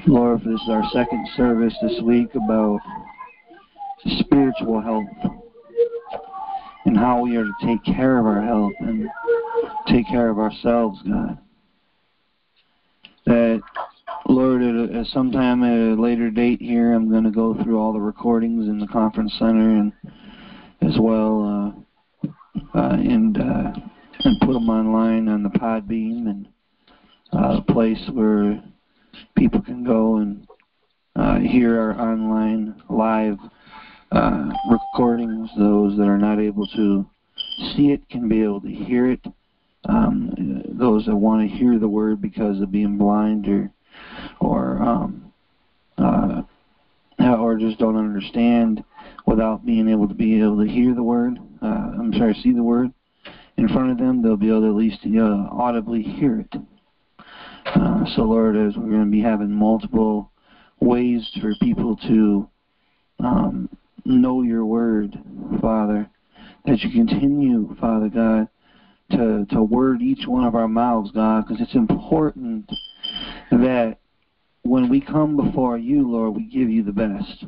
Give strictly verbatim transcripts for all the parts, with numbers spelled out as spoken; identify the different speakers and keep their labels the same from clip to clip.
Speaker 1: Lord, this is our second service this week about spiritual health and how we are to take care of our health and take care of ourselves, God. That, Lord, at, at sometime at a later date here, I'm going to go through all the recordings in the conference center and as well uh, uh, and uh, and put them online on the Podbeam and uh, a place where people can go and uh, hear our online live uh, recordings. Those that are not able to see it can be able to hear it. Um, those that want to hear the word because of being blind or or um, uh, or just don't understand without being able to be able to hear the word. Uh, I'm sorry, see the word in front of them. They'll be able to at least uh, audibly hear it. Uh, so, Lord, as we're going to be having multiple ways for people to um, know your word, Father, that you continue, Father God, to, to word each one of our mouths, God, because it's important that when we come before you, Lord, we give you the best.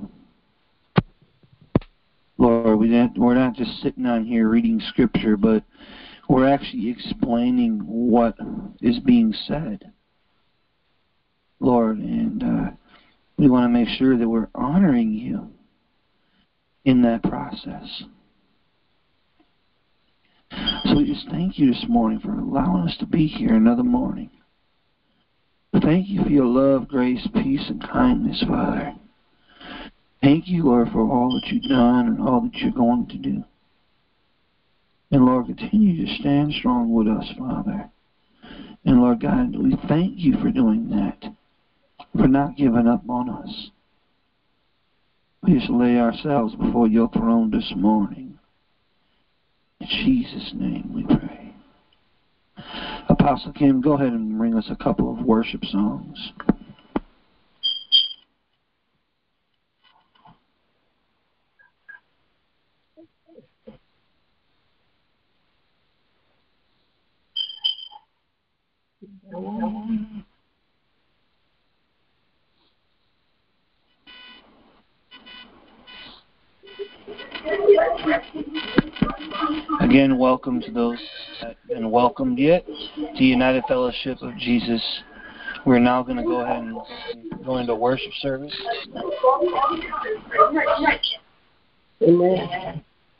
Speaker 1: Lord, we didn't, we're not just sitting on here reading Scripture, but we're actually explaining what is being said. Lord, and uh, we want to make sure that we're honoring you in that process. So we just thank you this morning for allowing us to be here another morning. Thank you for your love, grace, peace, and kindness, Father. Thank you, Lord, for all that you've done and all that you're going to do. And, Lord, continue to stand strong with us, Father. And, Lord God, we thank you for doing that, for not giving up on us. We just lay ourselves before your throne this morning. In Jesus' name we pray. Apostle Kim, go ahead and bring us a couple of worship songs. Again, welcome to those that haven't been welcomed yet to United Fellowship of Jesus. We're now going to go ahead and go into worship service.
Speaker 2: Amen.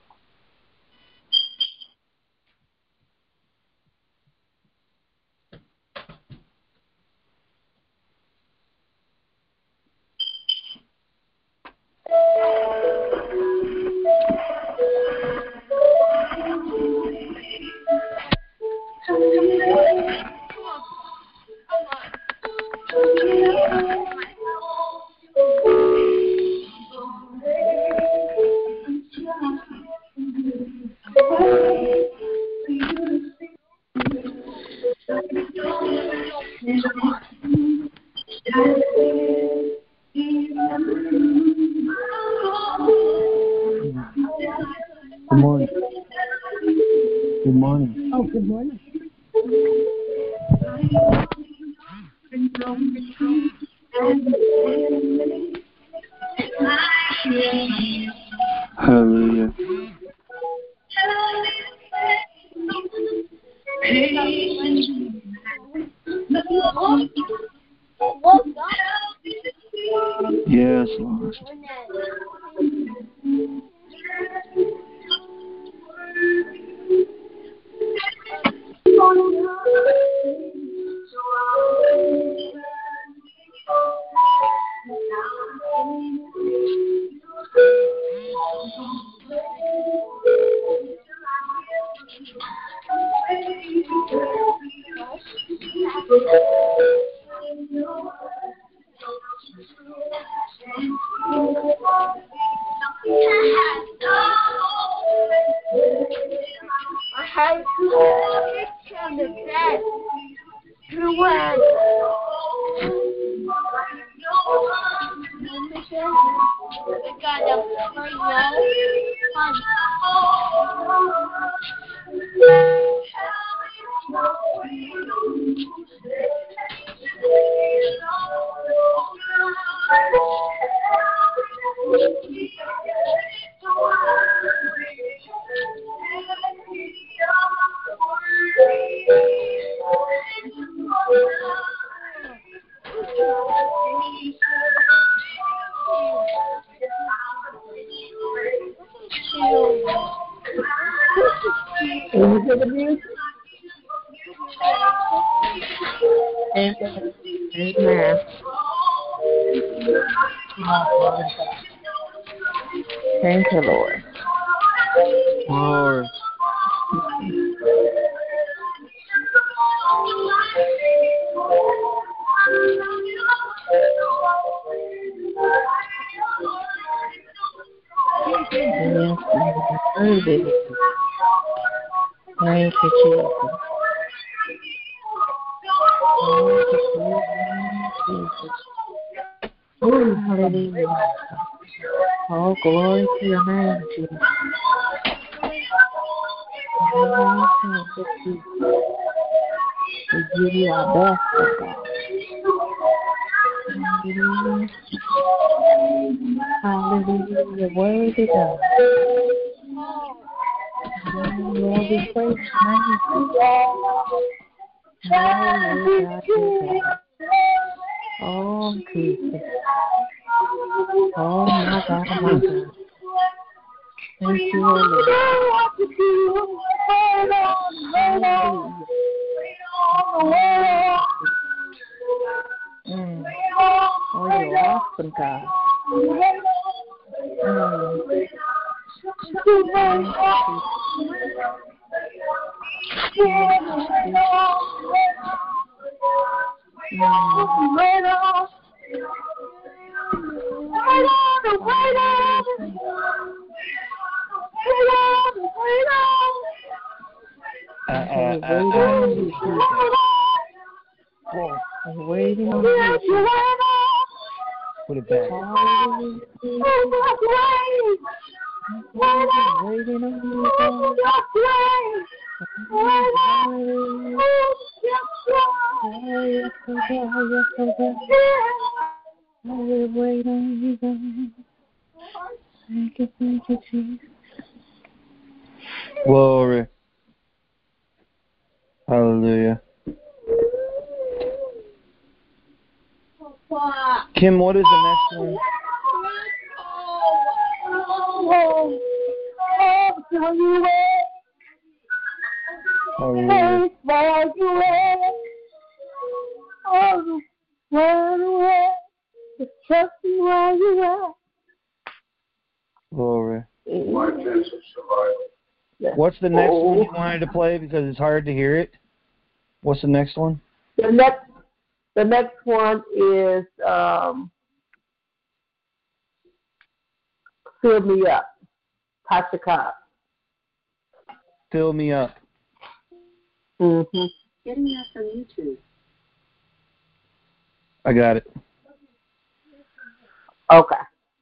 Speaker 1: Good morning. Good morning.
Speaker 2: Oh, good morning.
Speaker 1: Hallelujah. Yes, Lord.
Speaker 3: I had to sit on the bed to when we got a pretty fun.
Speaker 2: Amen. Amen. Thank you, Lord.
Speaker 1: Lord.
Speaker 2: Yes, worthy. Thank you, Jesus. Thank you, Jesus. Oh, hallelujah. Oh, glory to your name, Jesus. Oh, thank you, Jesus. We give you our best, oh God. Hallelujah. Hallelujah. Worthy God. Lord, we praise you. Hallelujah. Oh, Jesus. Oh, my God, my God. Thank you, Lord. Mm. Oh, you're awesome, God. Mm.
Speaker 1: Uh, uh, uh, uh,
Speaker 2: I'm waiting on you.
Speaker 1: Put it back.
Speaker 2: I'm waiting on you. I will wait on you, God. Thank you, thank you, Jesus.
Speaker 1: Glory. Hallelujah. Kim, what is the next one? Hallelujah. Glory. What's the next one you wanted to play because it's hard to hear it? What's the next one?
Speaker 4: The next, the next one is um, Fill Me Up, Tasha Cobb.
Speaker 1: Fill Me Up.
Speaker 4: Mm-hmm.
Speaker 5: Getting that from YouTube.
Speaker 1: I got it.
Speaker 4: Okay.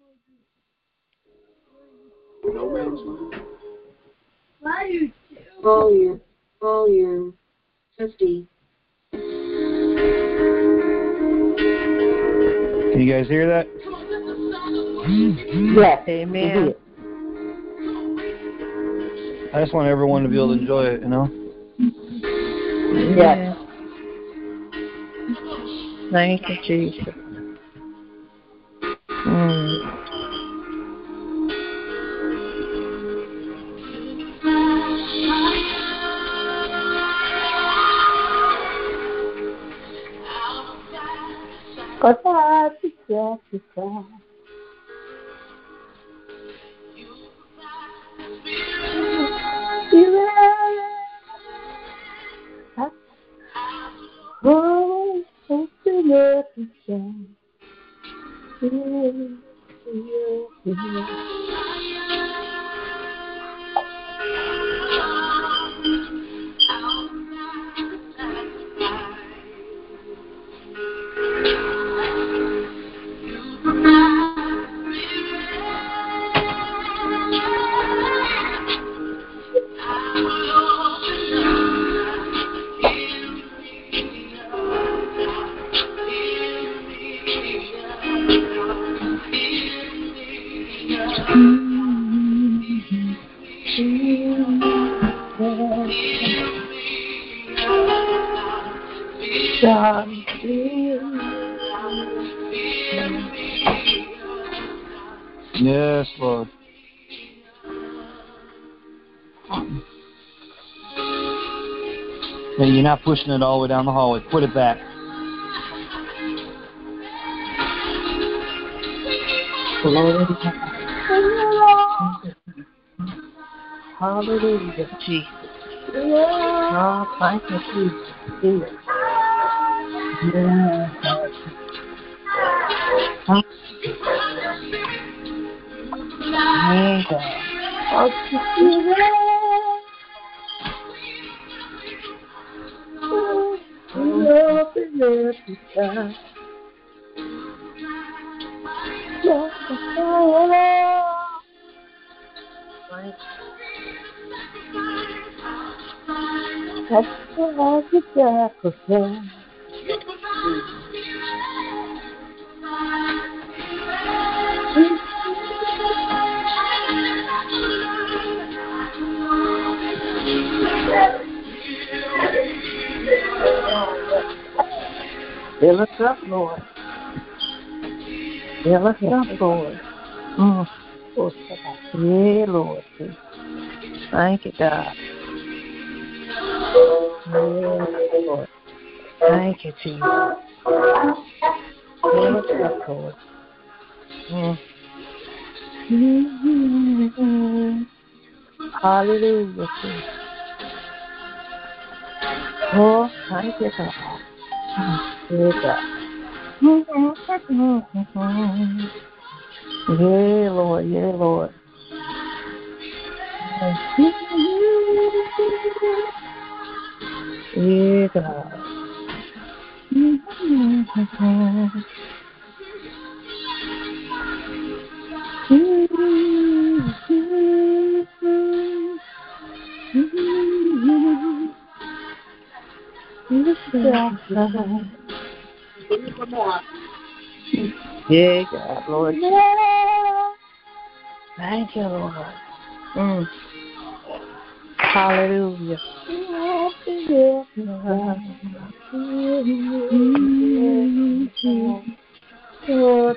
Speaker 5: Volume, volume, fifty.
Speaker 1: Can you guys hear that?
Speaker 4: Yes.
Speaker 2: Amen.
Speaker 1: I just want everyone to be able to enjoy it, you know?
Speaker 4: Yes.
Speaker 2: Thank you, Jesus. Mm.
Speaker 4: Cause I just decide. Oh, open up the sun.
Speaker 1: Yes, Lord. Hey, you're not pushing it all the way down the hallway. Put it back.
Speaker 2: Glory to God. Hallelujah, Jesus. Oh, thank you, Jesus. Jesus. Yeah. Thank you. Yeah, God. Love is every time. Love is that's what the sacrifice. Fill us up, Lord. Fill us up, Lord. Mm. Yeah, Lord. Thank you, God. Yeah, Lord. Thank you, Jesus. Fill us up, Lord. Mm. Mm-hmm. Hallelujah, Jesus. Oh, thank you, God. Yeah, God. Yeah, Lord. Yeah, Lord. Yeah, God. Yeah, God, Lord. Thank you, Lord. Mm. Hallelujah. Yes.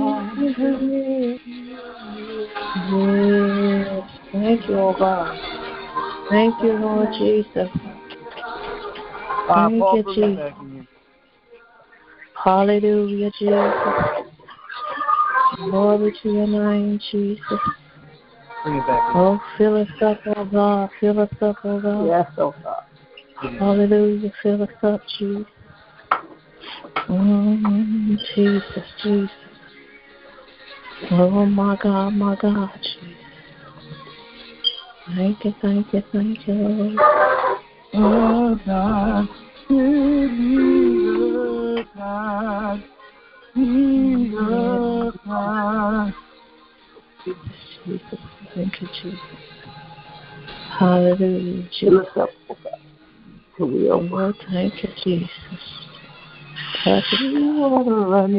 Speaker 2: Thank you, oh God. Thank you, Lord Jesus. Thank you, Jesus. Hallelujah, Jesus. Glory to your name, Jesus. Oh, fill us up, oh God. Fill us up, oh God. Yes, oh God. Hallelujah. Fill us up, Jesus. Mm, Jesus, Jesus. Oh, my God, my God, Jesus. Thank you, thank you, thank you, Lord. Oh, God. Jesus, God. Jesus, God. Jesus, thank you, Jesus. Hallelujah, Jesus. Oh, thank you, Jesus. Touch us, God.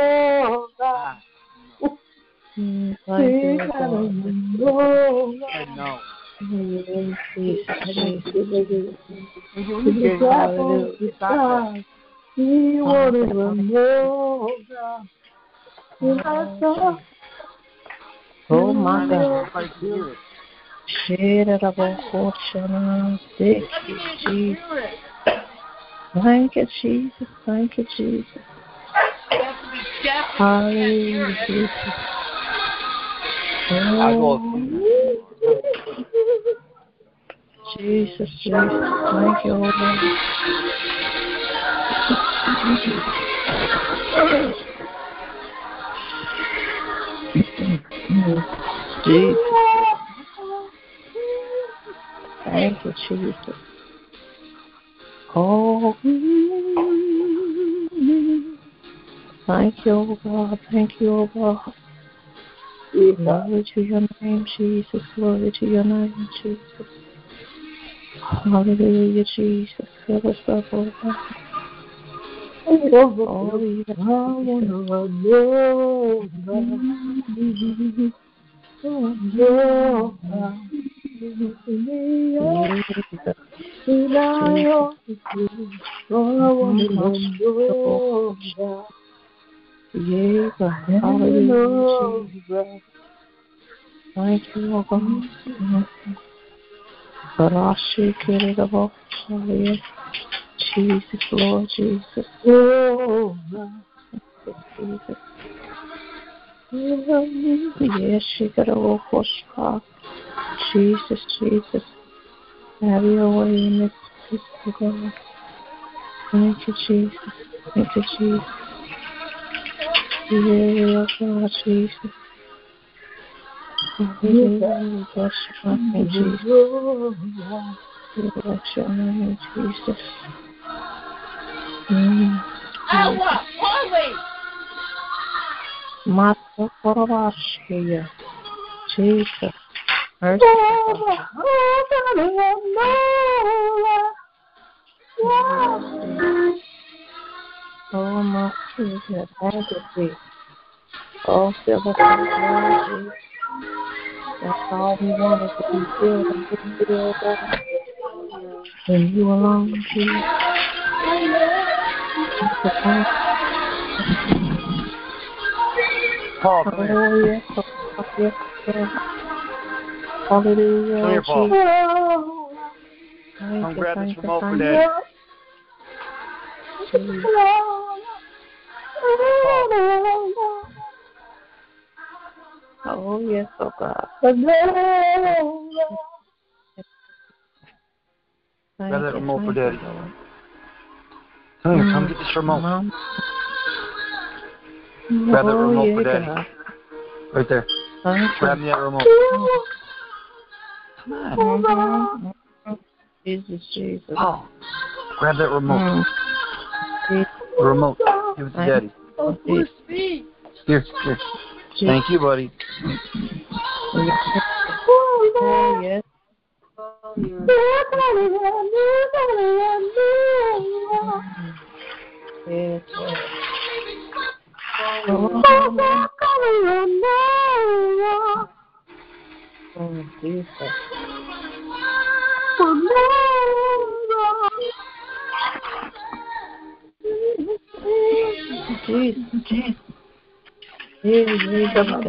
Speaker 2: Mm, thank you, God. Mm, Jesus, Jesus. Hallelujah. He wanted to know God. Oh my God. Shit out of a portion. Thank you, Jesus. Thank you, Jesus. Thank you, Jesus. Hallelujah, Jesus. Oh. Jesus, Jesus. Thank you, Lord. Jesus. Thank you, Jesus. Oh, thank you, oh God. Thank you, oh God. Glory to your name, Jesus. Glory to your name, Jesus. Hallelujah, Jesus. Fill us up, oh God. Oh, yeah. I want to know God. Oh, God. Yeah, hallelujah. Thank you, oh God. Jesus, Lord Jesus. Oh, Jesus. Yes, she got a little push. Jesus, Jesus. Have your way in this place, oh God. Thank you, Jesus. Thank you, Jesus. Yeah, God, Jesus. Hallelujah. Bless your name, Jesus. Bless your name, Jesus. Mm.
Speaker 3: Ella, holy!
Speaker 2: Mata Korabashia. Jesus. Mercy. Oh, my Jesus. Thank you, Jesus. Oh, fill us with Lord Jesus. That's all we want is to be filled and to be filled, God. And you alone, Jesus.
Speaker 6: Paul, come here.
Speaker 2: Hallelujah. Yes, yes. Hallelujah.
Speaker 6: Come here, Paul.
Speaker 2: Thank
Speaker 6: Come
Speaker 2: you,
Speaker 6: grab
Speaker 2: thank
Speaker 6: this
Speaker 2: you,
Speaker 6: remote for
Speaker 2: thank
Speaker 6: Daddy.
Speaker 2: you. Oh, yes, oh God.
Speaker 6: Grab
Speaker 2: Thank
Speaker 6: that
Speaker 2: you,
Speaker 6: remote for
Speaker 2: thank
Speaker 6: Daddy.
Speaker 2: you, Lord.
Speaker 6: Come here,
Speaker 2: Mm.
Speaker 6: come get this remote.
Speaker 2: Mom.
Speaker 6: Grab that
Speaker 2: Oh,
Speaker 6: remote
Speaker 2: yeah,
Speaker 6: for Daddy.
Speaker 2: God.
Speaker 6: Right there.
Speaker 2: Thank
Speaker 6: Grab
Speaker 2: you.
Speaker 6: me that remote. Come on.
Speaker 2: Mm-hmm. Jesus, Jesus.
Speaker 6: Paul, grab that remote.
Speaker 2: Mm.
Speaker 6: The remote. Give it to
Speaker 2: Thank
Speaker 6: Daddy.
Speaker 3: Oh, for speed.
Speaker 6: Here, here. Thank you, buddy.
Speaker 2: Oh, yes. Yes, Lord. Oh, oh, Jesus. Jesus, Jesus. Yeah, yeah, God.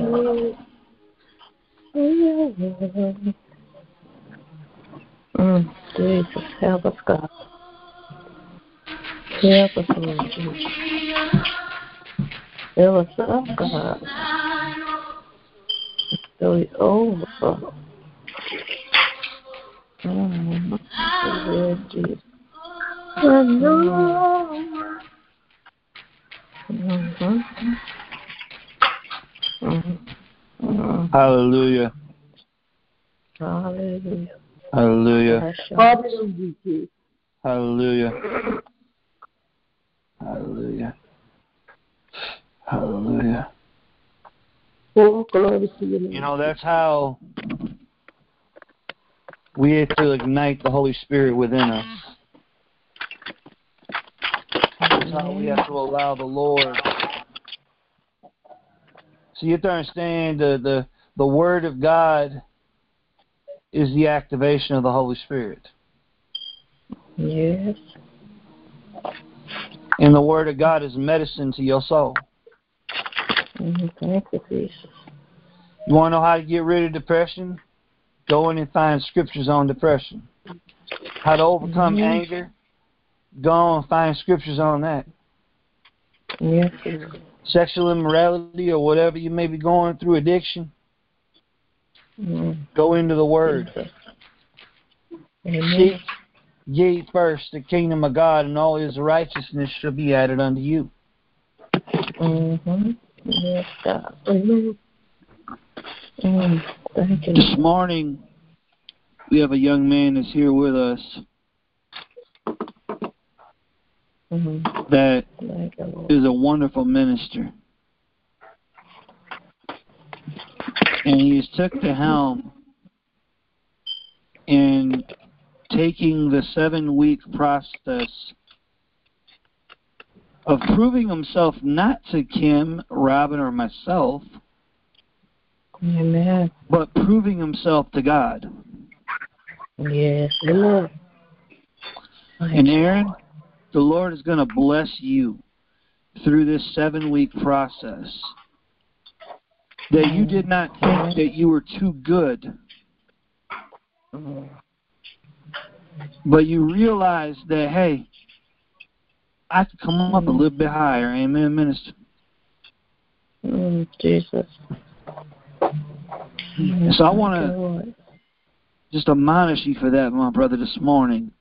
Speaker 2: Mm, Jesus, help us, God. Help us, Lord Jesus. Fill us up, God. So we overflow. Mm, yes, Jesus. Mm-hmm. Mm-hmm.
Speaker 6: Hallelujah.
Speaker 2: Hallelujah.
Speaker 6: Hallelujah.
Speaker 4: Hallelujah.
Speaker 6: Hallelujah. Hallelujah. Hallelujah.
Speaker 4: Oh, glory to your name.
Speaker 6: You know, that's how we have to ignite the Holy Spirit within us. That's how we have to allow the Lord. So you have to understand the, the, the Word of God is the activation of the Holy Spirit.
Speaker 2: Yes.
Speaker 6: And the Word of God is medicine to your soul.
Speaker 2: Mm-hmm. Thank you, Jesus.
Speaker 6: You want to know how to get rid of depression? Go in and find scriptures on depression. How to overcome
Speaker 2: mm-hmm.
Speaker 6: anger? Go and find scriptures on that.
Speaker 2: Yes.
Speaker 6: Sexual immorality or whatever you may be going through, addiction,
Speaker 2: mm-hmm.
Speaker 6: go into the Word.
Speaker 2: Amen.
Speaker 6: Seek ye first the kingdom of God, and all His righteousness shall be added unto you.
Speaker 2: Mm-hmm. Yes, God. Amen. Mm, thank you.
Speaker 1: This morning, we have a young man that's here with us
Speaker 2: mm-hmm.
Speaker 1: that
Speaker 2: Thank you, Lord.
Speaker 1: is a wonderful minister. And he has took the helm in taking the seven-week process of proving himself not to Kim, Robin, or myself,
Speaker 2: Amen.
Speaker 1: but proving himself to God.
Speaker 2: Yes, Lord.
Speaker 1: And Aaron, the Lord is going to bless you through this seven-week process. That you did not think that you were too good, but you realized that, hey, I could come up a little bit higher. Amen, minister.
Speaker 2: Mm, Jesus.
Speaker 6: So I want to just admonish you for that, my brother, this morning.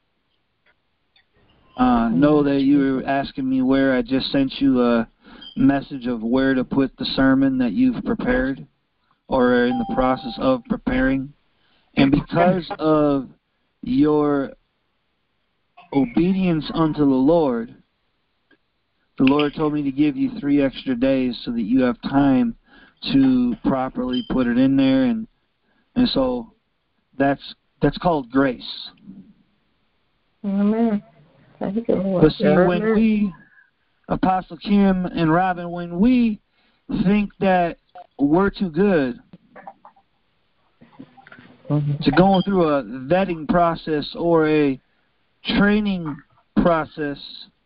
Speaker 6: Uh, know that you were asking me where I just sent you a message of where to put the sermon that you've prepared or are in the process of preparing. And because of your obedience unto the Lord, the Lord told me to give you three extra days so that you have time to properly put it in there. And and so that's that's called grace.
Speaker 2: Amen. Thank you, Lord.
Speaker 6: But see, when we, Apostle Kim and Robin, when we think that we're too good mm-hmm. to go through a vetting process or a training process,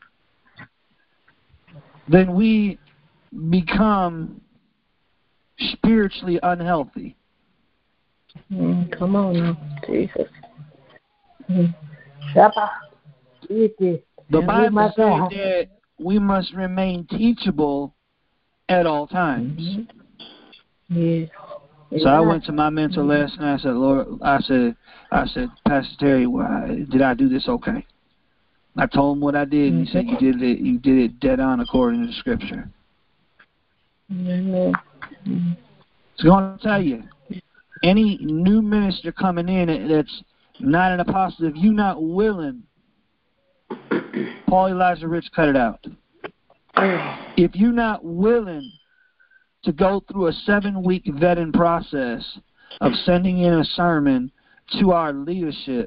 Speaker 6: then we become spiritually unhealthy.
Speaker 2: Mm, come on now, Jesus. Mm. The
Speaker 6: Bible says that we must remain teachable at all times.
Speaker 2: Mm-hmm. Yeah.
Speaker 6: So I went to my mentor last night. I said, Lord, I said, I said, Pastor Terry, why, did I do this okay? I told him what I did, and he said, you did it. You did it dead on according to the Scripture.
Speaker 2: Mm-hmm.
Speaker 6: So I'm going to tell you, any new minister coming in that's not an apostle, if you're not willing, Paul Elijah Rich, cut it out. If you're not willing to go through a seven-week vetting process of sending in a sermon to our leadership,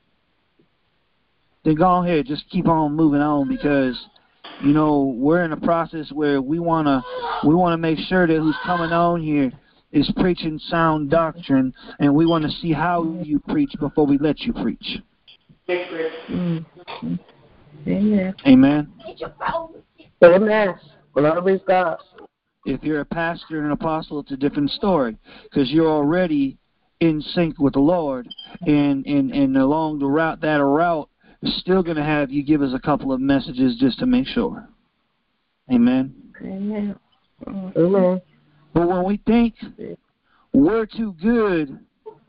Speaker 6: then go ahead, just keep on moving on, because, you know, we're in a process where we want to we want to make sure that who's coming on here is preaching sound doctrine, and we want to see how you preach before we let you preach.
Speaker 2: Mm-hmm. Amen.
Speaker 6: Amen.
Speaker 4: Amen. Glory to God.
Speaker 6: If you're a pastor and an apostle, it's a different story, because you're already in sync with the Lord, and, and, and along the route, that route is still going to have you give us a couple of messages just to make sure. Amen.
Speaker 2: Amen.
Speaker 4: Amen.
Speaker 6: But when we think we're too good,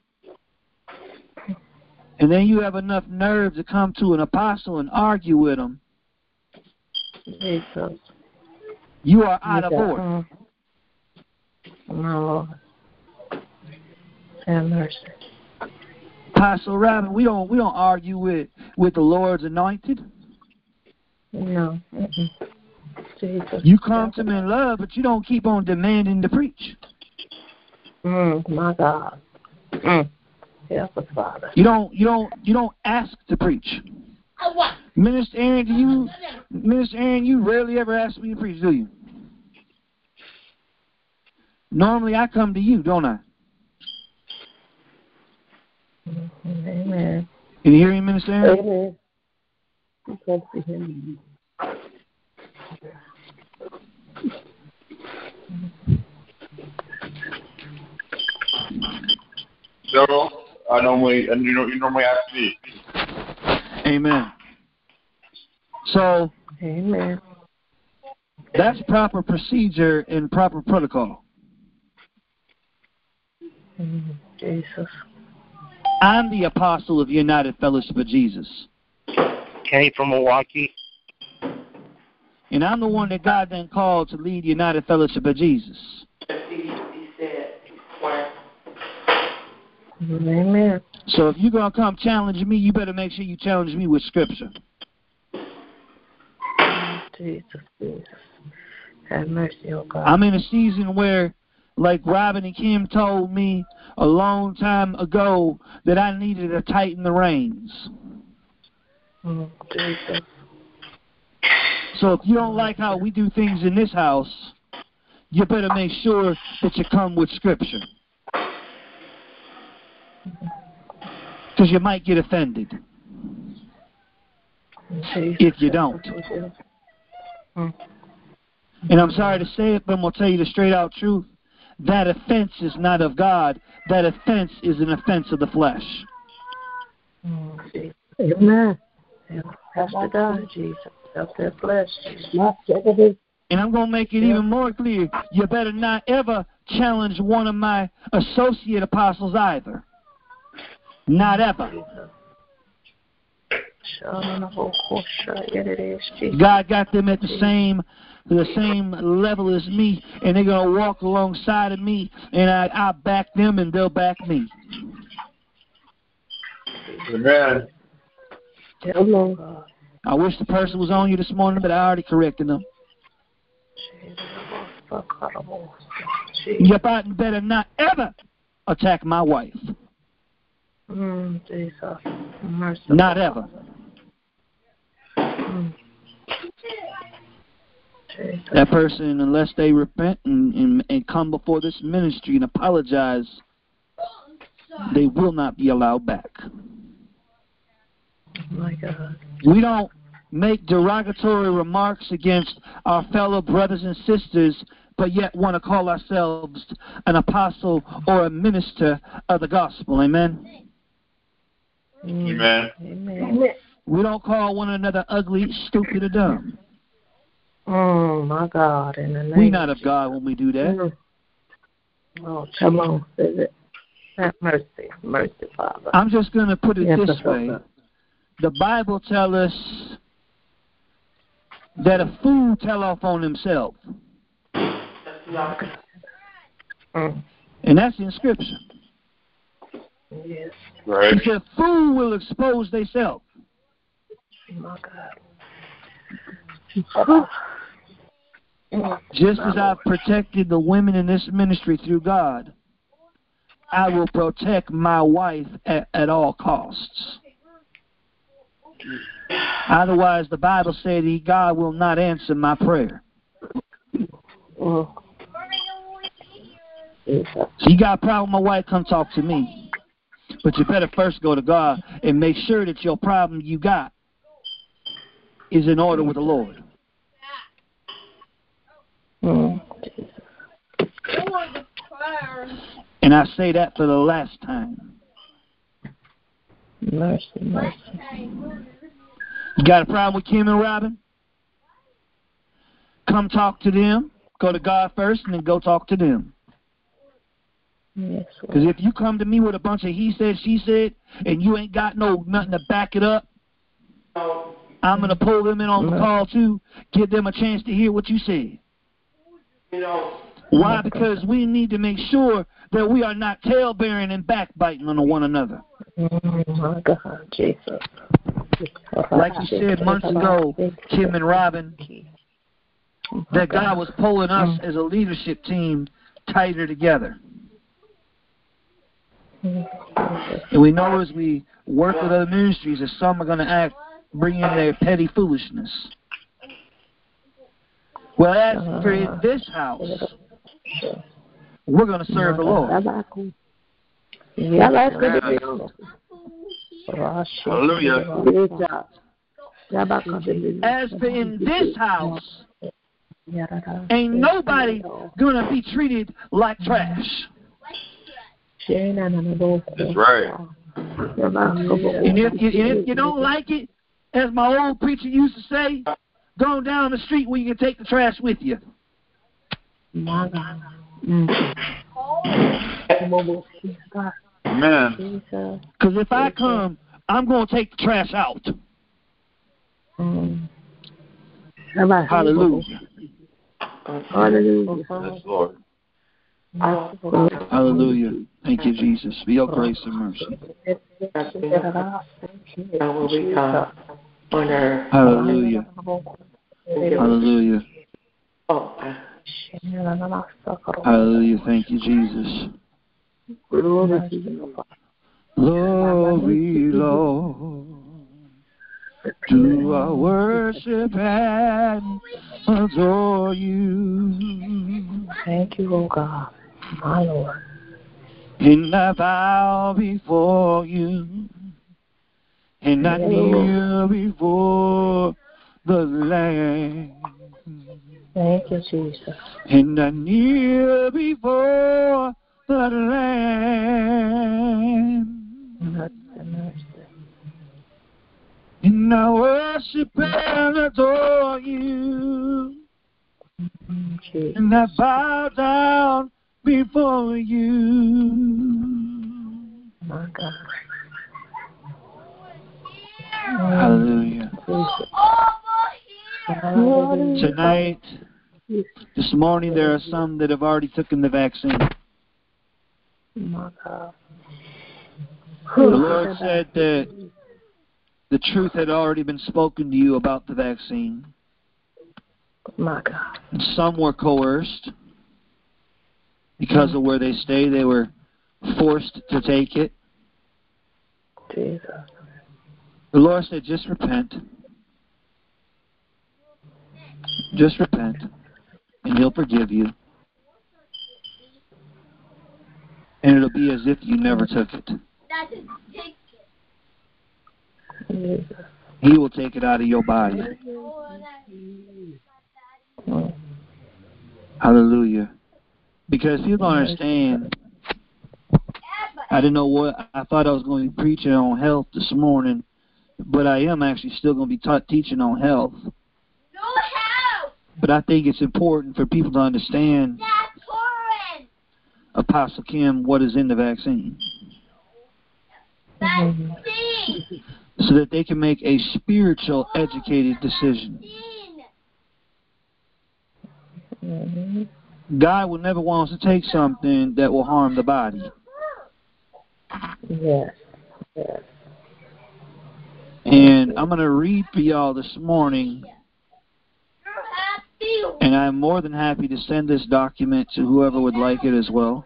Speaker 6: and then you have enough nerve to come to an apostle and argue with him,
Speaker 2: Jesus.
Speaker 6: You are out of order.
Speaker 2: No. Have mercy.
Speaker 6: Apostle Robin, we don't we don't argue with, with the Lord's anointed.
Speaker 2: No. Mm-mm. Jesus.
Speaker 6: You come to me in love, but you don't keep on demanding to preach.
Speaker 2: Mm, my God. Mm. Help us, Father.
Speaker 6: You don't you don't you don't ask to preach. Minister Aaron, do you Minister Aaron, you rarely ever ask me to preach, do you? Normally I come to you, don't I?
Speaker 2: Amen.
Speaker 6: Can you hear me, Minister Aaron?
Speaker 4: Amen. You come to him.
Speaker 7: No, I normally, and you know, you normally ask me.
Speaker 6: Amen. So,
Speaker 2: Amen.
Speaker 6: that's proper procedure and proper protocol.
Speaker 2: Mm, Jesus.
Speaker 6: I'm the apostle of United Fellowship of Jesus.
Speaker 8: Kenny from Milwaukee.
Speaker 6: And I'm the one that God then called to lead United Fellowship of Jesus.
Speaker 2: Amen.
Speaker 6: So if you're going to come challenge me, you better make sure you challenge me with Scripture.
Speaker 2: Jesus, Jesus. Have mercy, oh God.
Speaker 6: I'm in a season where, like Robin and Kim told me a long time ago, that I needed to tighten the reins.
Speaker 2: Oh, Jesus.
Speaker 6: So if you don't like how we do things in this house, you better make sure that you come with Scripture. Because you might get offended
Speaker 2: Jesus.
Speaker 6: if you don't. And I'm sorry to say it, but I'm going to tell you the straight out truth. That offense is not of God. That offense is an offense of the flesh.
Speaker 2: Oh, Jesus.
Speaker 4: Amen.
Speaker 2: Help us to God, Jesus. Help that flesh.
Speaker 4: Not second.
Speaker 6: And I'm going to make it even more clear. You better not ever challenge one of my associate apostles either. Not ever. God got them at the same the same level as me, and they're going to walk alongside of me, and I, I back them, and they'll back me.
Speaker 7: Amen.
Speaker 6: I wish the person was on you this morning, but I already corrected them. You better not ever attack my wife.
Speaker 2: Mm, Jesus. Mercy.
Speaker 6: Not ever.
Speaker 2: Mm.
Speaker 6: That person, unless they repent and, and, and come before this ministry and apologize, they will not be allowed back.
Speaker 2: My God.
Speaker 6: We don't make derogatory remarks against our fellow brothers and sisters, but yet want to call ourselves an apostle or a minister of the gospel. Amen?
Speaker 7: Amen.
Speaker 2: Amen.
Speaker 6: We don't call one another ugly, stupid, or dumb.
Speaker 2: Oh, my God. In the name
Speaker 6: We're not of God when we do that.
Speaker 2: Mm. Oh, come on. Have mercy. Mercy, Father.
Speaker 6: I'm just going to put it
Speaker 2: Yes,
Speaker 6: this way. The Bible tells us that a fool tell off on himself.
Speaker 2: Mm.
Speaker 6: And that's in Scripture.
Speaker 2: Yes.
Speaker 7: Right.
Speaker 6: He said, fool will expose themselves.
Speaker 2: My God.
Speaker 6: Just as I've protected the women in this ministry through God, I will protect my wife at, at all costs. Otherwise, the Bible said he, God will not answer my prayer.
Speaker 2: Oh.
Speaker 6: So you got a problem with my wife, come talk to me. But you better first go to God and make sure that your problem you got is in order with the Lord.
Speaker 2: Mm.
Speaker 6: And I say that for the last time.
Speaker 2: Mercy, mercy.
Speaker 6: You got a problem with Kim and Robin? Come talk to them. Go to God first and then go talk to them.
Speaker 2: Yes,
Speaker 6: Because if you come to me with a bunch of he said, she said, and you ain't got no nothing to back it up, I'm going to pull them in on the call too, give them a chance to hear what you said. Why? Because we need to make sure that we are not tail-bearing and backbiting on one another.
Speaker 2: oh, my God, Jesus.
Speaker 6: Like you said months ago, Kim and Robin, that God was pulling us as a leadership team tighter together. And we know as we work with other ministries that some are going to act, bring in their petty foolishness. Well, as for this house, we're going to serve the Lord.
Speaker 7: Hallelujah.
Speaker 6: As for in this house, ain't nobody going to be treated like trash.
Speaker 7: That's right.
Speaker 6: And if, you, and if you don't like it, as my old preacher used to say, go down the street where you can take the trash with you.
Speaker 2: My God.
Speaker 7: Amen.
Speaker 6: Because if I come, I'm going to take the trash out.
Speaker 2: Mm.
Speaker 6: Hallelujah.
Speaker 2: Hallelujah.
Speaker 7: Yes, Lord.
Speaker 6: Hallelujah. Thank you, Jesus, for your grace and mercy. Hallelujah. Hallelujah. Hallelujah. Thank you, Jesus. Glory, Lord. Do I worship and adore you?
Speaker 2: Thank you, oh God, my Lord.
Speaker 6: And I bow before you, and I kneel before the Lamb.
Speaker 2: Thank you, Jesus.
Speaker 6: And I kneel before the Lamb.
Speaker 2: Mercy, mercy.
Speaker 6: And I worship and adore you.
Speaker 2: Jesus.
Speaker 6: and I bow down before you.
Speaker 2: My God.
Speaker 6: Hallelujah.
Speaker 2: Hallelujah.
Speaker 6: Tonight, this morning, there are some that have already taken the vaccine.
Speaker 2: My God.
Speaker 6: The Lord said that the truth had already been spoken to you about the vaccine.
Speaker 2: My God.
Speaker 6: And some were coerced because of where they stay. They were forced to take it.
Speaker 2: Jesus.
Speaker 6: The Lord said, just repent. Just repent, and He'll forgive you. And it'll be as if you never took it.
Speaker 2: Jesus.
Speaker 6: He will take it out of your body. Hallelujah. Because you don't understand, I didn't know what, I thought I was going to be preaching on health this morning, but I am actually still going to be taught teaching on health. But I think it's important for people to understand, Apostle Kim, what is in the vaccine. So that they can make a spiritual, educated decision. God will never want us to take something that will harm the body.
Speaker 2: Yes. Yes.
Speaker 6: And I'm going to read for y'all this morning, and I'm more than happy to send this document to whoever would like it as well.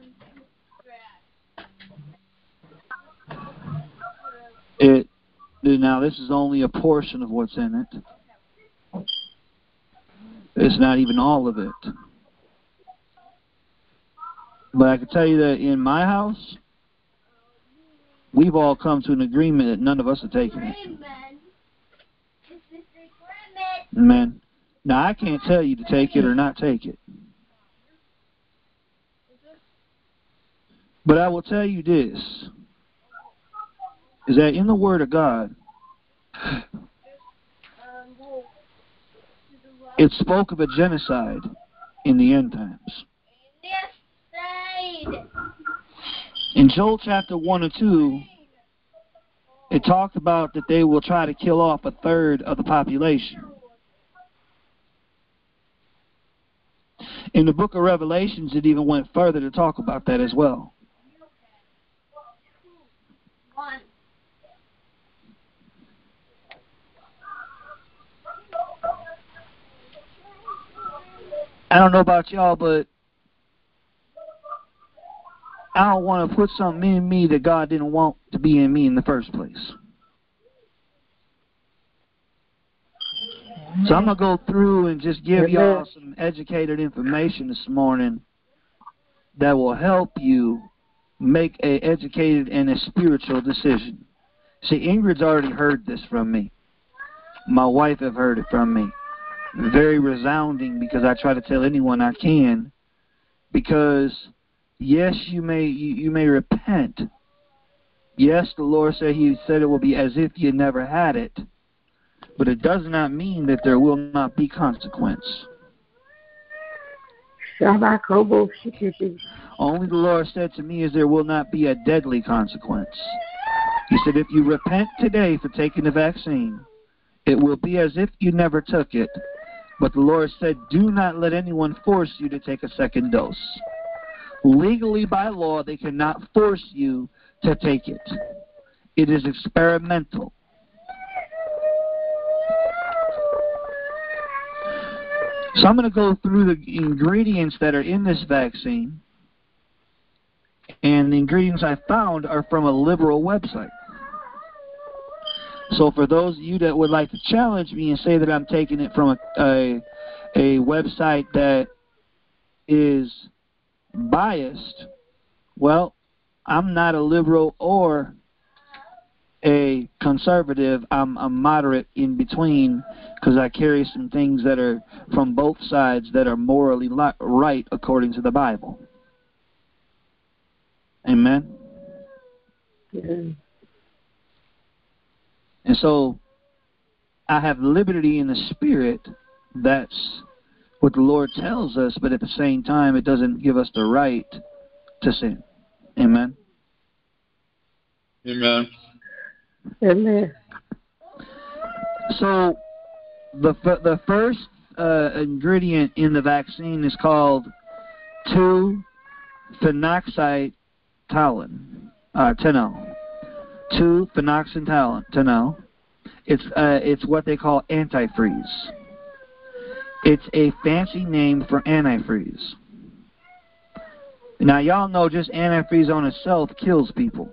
Speaker 6: It now this is only a portion of what's in it. It's not even all of it. But I can tell you that in my house, we've all come to an agreement that none of us are taking it. Amen. Now, I can't tell you to take it or not take it. But I will tell you this, is that in the Word of God, it spoke of a genocide in the end times. In Joel chapter one and two, it talked about that they will try to kill off a third of the population. In the book of Revelations, it even went further to talk about that as well. I don't know about y'all, but I don't want to put something in me that God didn't want to be in me in the first place. So I'm going to go through and just give y'all some educated information this morning that will help you make an educated and a spiritual decision. See, Ingrid's already heard this from me. My wife have heard it from me. Very resounding, because I try to tell anyone I can. Because, yes, you may you, you may repent. Yes, the Lord said He said it will be as if you never had it. But it does not mean that there will not be consequence. Only the Lord said to me is there will not be a deadly consequence. He said if you repent today for taking the vaccine, it will be as if you never took it. But the Lord said, do not let anyone force you to take a second dose. Legally, by law, they cannot force you to take it. It is experimental. So I'm going to go through the ingredients that are in this vaccine. And the ingredients I found are from a liberal website. So for those of you that would like to challenge me and say that I'm taking it from a, a, a website that is biased, well, I'm not a liberal or a conservative. I'm a moderate in between, because I carry some things that are from both sides that are morally li- right according to the Bible. Amen?
Speaker 2: Mm-hmm.
Speaker 6: And so I have liberty in the spirit that's what the Lord tells us, but at the same time, it doesn't give us the right to sin. Amen?
Speaker 7: Amen.
Speaker 4: Amen.
Speaker 6: So, the the first uh, ingredient in the vaccine is called two phenoxyetolone, uh, tenol. two phenoxyetolone. It's uh, it's what they call antifreeze. It's a fancy name for antifreeze. Now, y'all know just antifreeze on itself kills people.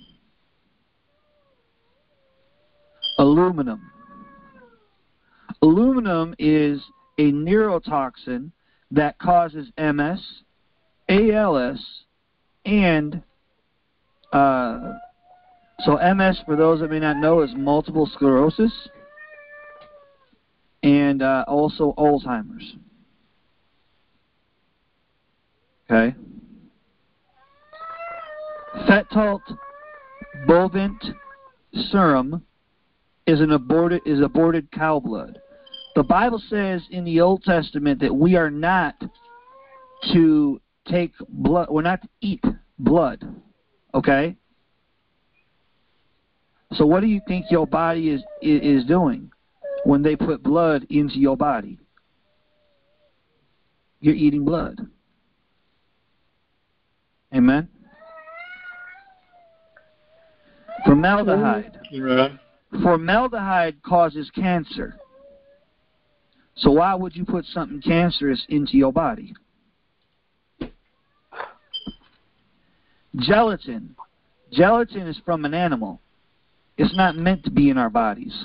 Speaker 6: Aluminum. Aluminum is a neurotoxin that causes M S, A L S, and uh, so M S, for those that may not know, is multiple sclerosis, and uh, also Alzheimer's. Okay. Fetalt bovint serum is an aborted is aborted cow blood. The Bible says in the Old Testament that we are not to take blood. We're not to eat blood. Okay. So what do you think your body is is doing when they put blood into your body? You're eating blood. Amen. Formaldehyde.
Speaker 7: Amen.
Speaker 6: Formaldehyde causes cancer. So why would you put something cancerous into your body? Gelatin. Gelatin is from an animal. It's not meant to be in our bodies.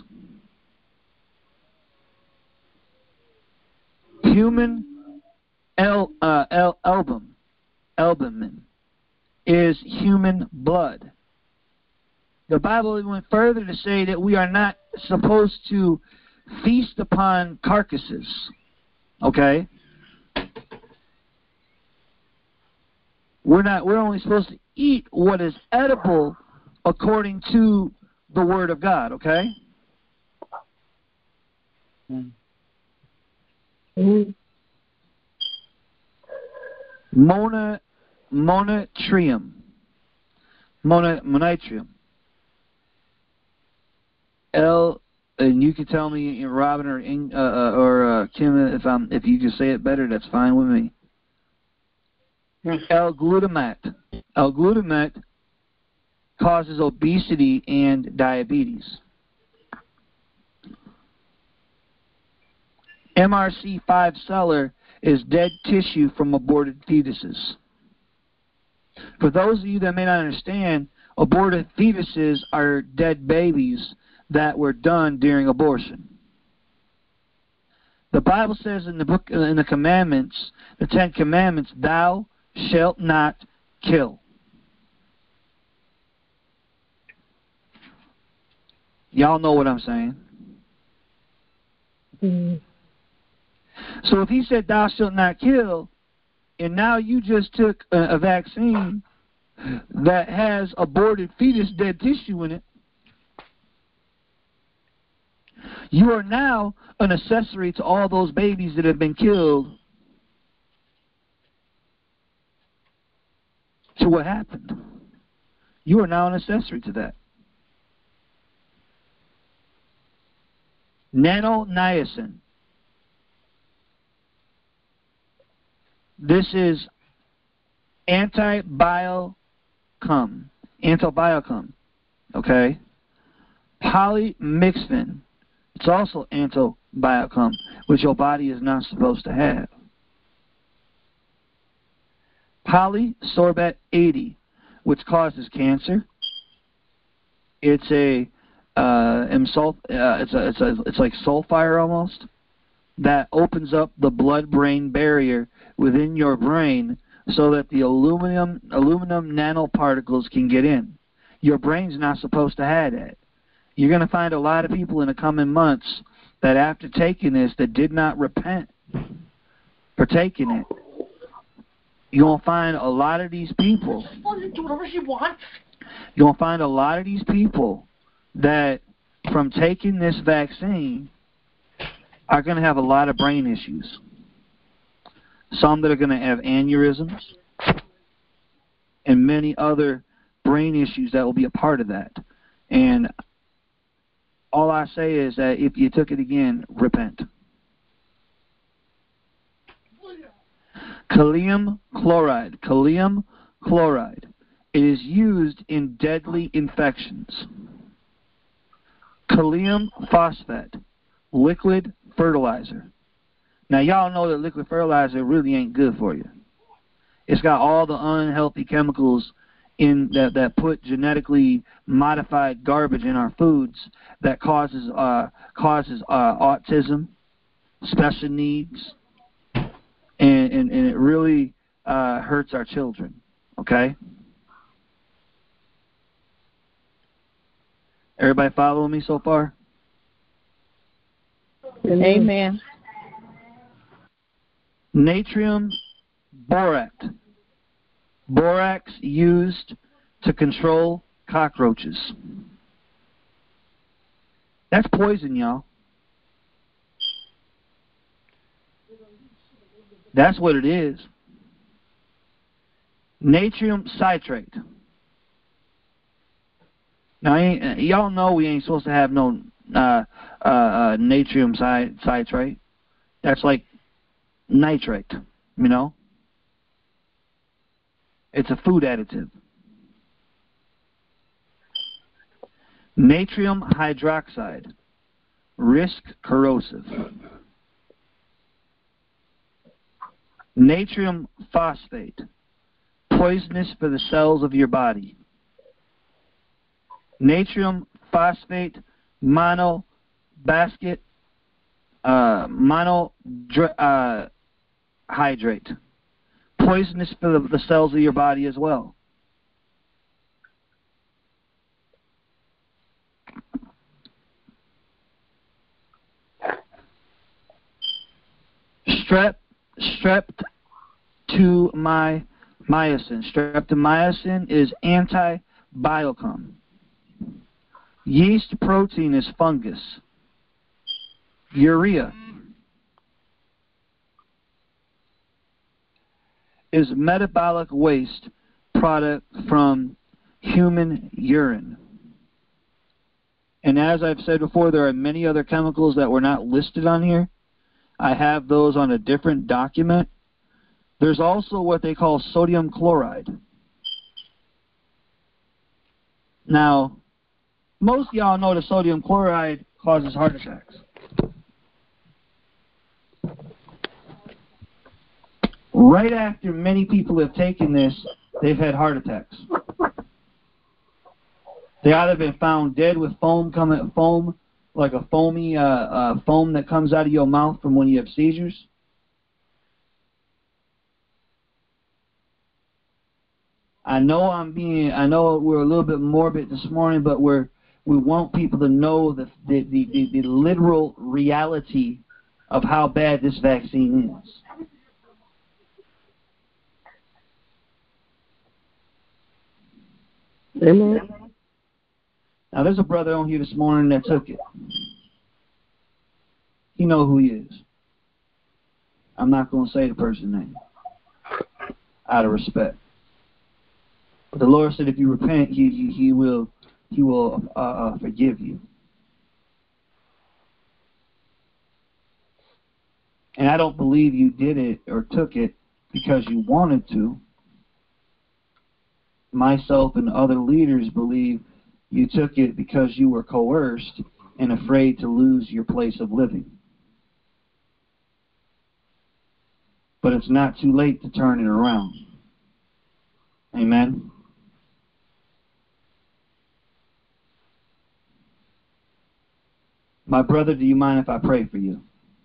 Speaker 6: Human el, uh, el, album, albumin is human blood. The Bible went further to say that we are not supposed to feast upon carcasses. Okay? We're not we're only supposed to eat what is edible according to the Word of God, okay?
Speaker 4: Mm-hmm.
Speaker 6: Mona monatrium. Mona monatrium. L, and you can tell me, Robin or uh, or uh, Kim, if I'm if you can say it better, that's fine with me. L-glutamate. L-glutamate causes obesity and diabetes. M R C five seller is dead tissue from aborted fetuses. For those of you that may not understand, aborted fetuses are dead babies that were done during abortion. The Bible says in the book, in the commandments, the Ten Commandments, thou shalt not kill. Y'all know what I'm saying.
Speaker 4: Mm.
Speaker 6: So if he said thou shalt not kill, and now you just took a, a vaccine that has aborted fetus dead tissue in it, you are now an accessory to all those babies that have been killed to what happened. You are now an accessory to that. Nano-niacin. This is antibiocum. Antibiocum. Okay? Polymyxin. It's also antibiocum, which your body is not supposed to have. Polysorbate eighty, which causes cancer. It's a uh, insult, uh, it's a, it's a, it's like sulfire almost, that opens up the blood-brain barrier within your brain so that the aluminum aluminum nanoparticles can get in. Your brain's not supposed to have that. You're going to find a lot of people in the coming months that after taking this that did not repent for taking it. You're going to find a lot of these people.
Speaker 3: Do whatever she wants.
Speaker 6: You're going to find a lot of these people that from taking this vaccine are going to have a lot of brain issues. some that are going to have aneurysms, and many other brain issues that will be a part of that. And all I say is that if you took it again, repent. Kalium chloride. Kalium chloride. It is used in deadly infections. Kalium phosphate. Liquid fertilizer. Now, y'all know that liquid fertilizer really ain't good for you. It's got all the unhealthy chemicals in that, that put genetically modified garbage in our foods that causes uh, causes uh, autism, special needs, and, and, and it really uh, hurts our children, okay? Everybody following me so far?
Speaker 2: Amen.
Speaker 6: Natrium borax. Borax used to control cockroaches. That's poison, y'all. That's what it is. Natrium citrate. Now, y'all know we ain't supposed to have no uh, uh, uh, natrium citrate. That's like nitrate, you know. It's a food additive. Natrium hydroxide, risk corrosive. Natrium phosphate, poisonous for the cells of your body. Natrium phosphate mono basket uh, mono uh, hydrate, poisonous for the, the cells of your body as well. Strep, streptomycin. Streptomycin is anti-biocom. Yeast protein is fungus. Urea is metabolic waste product from human urine. And as I've said before, there are many other chemicals that were not listed on here. I have those on a different document. There's also what they call sodium chloride. Now, most of y'all know that sodium chloride causes heart attacks. Right after many people have taken this, they've had heart attacks. They either been found dead with foam coming, foam like a foamy uh, uh, foam that comes out of your mouth from when you have seizures. I know I'm being, I know we're a little bit morbid this morning, but we're we want people to know the the the, the, the literal reality of how bad this vaccine is.
Speaker 4: Amen.
Speaker 6: Now, there's a brother on here this morning that took it. He know who he is. I'm not going to say the person's name out of respect. But the Lord said, if you repent, He He, he will He will uh, uh, forgive you. And I don't believe you did it or took it because you wanted to. Myself and other leaders believe you took it because you were coerced and afraid to lose your place of living. But it's not too late to turn it around. Amen. My brother, do you mind if I pray for you?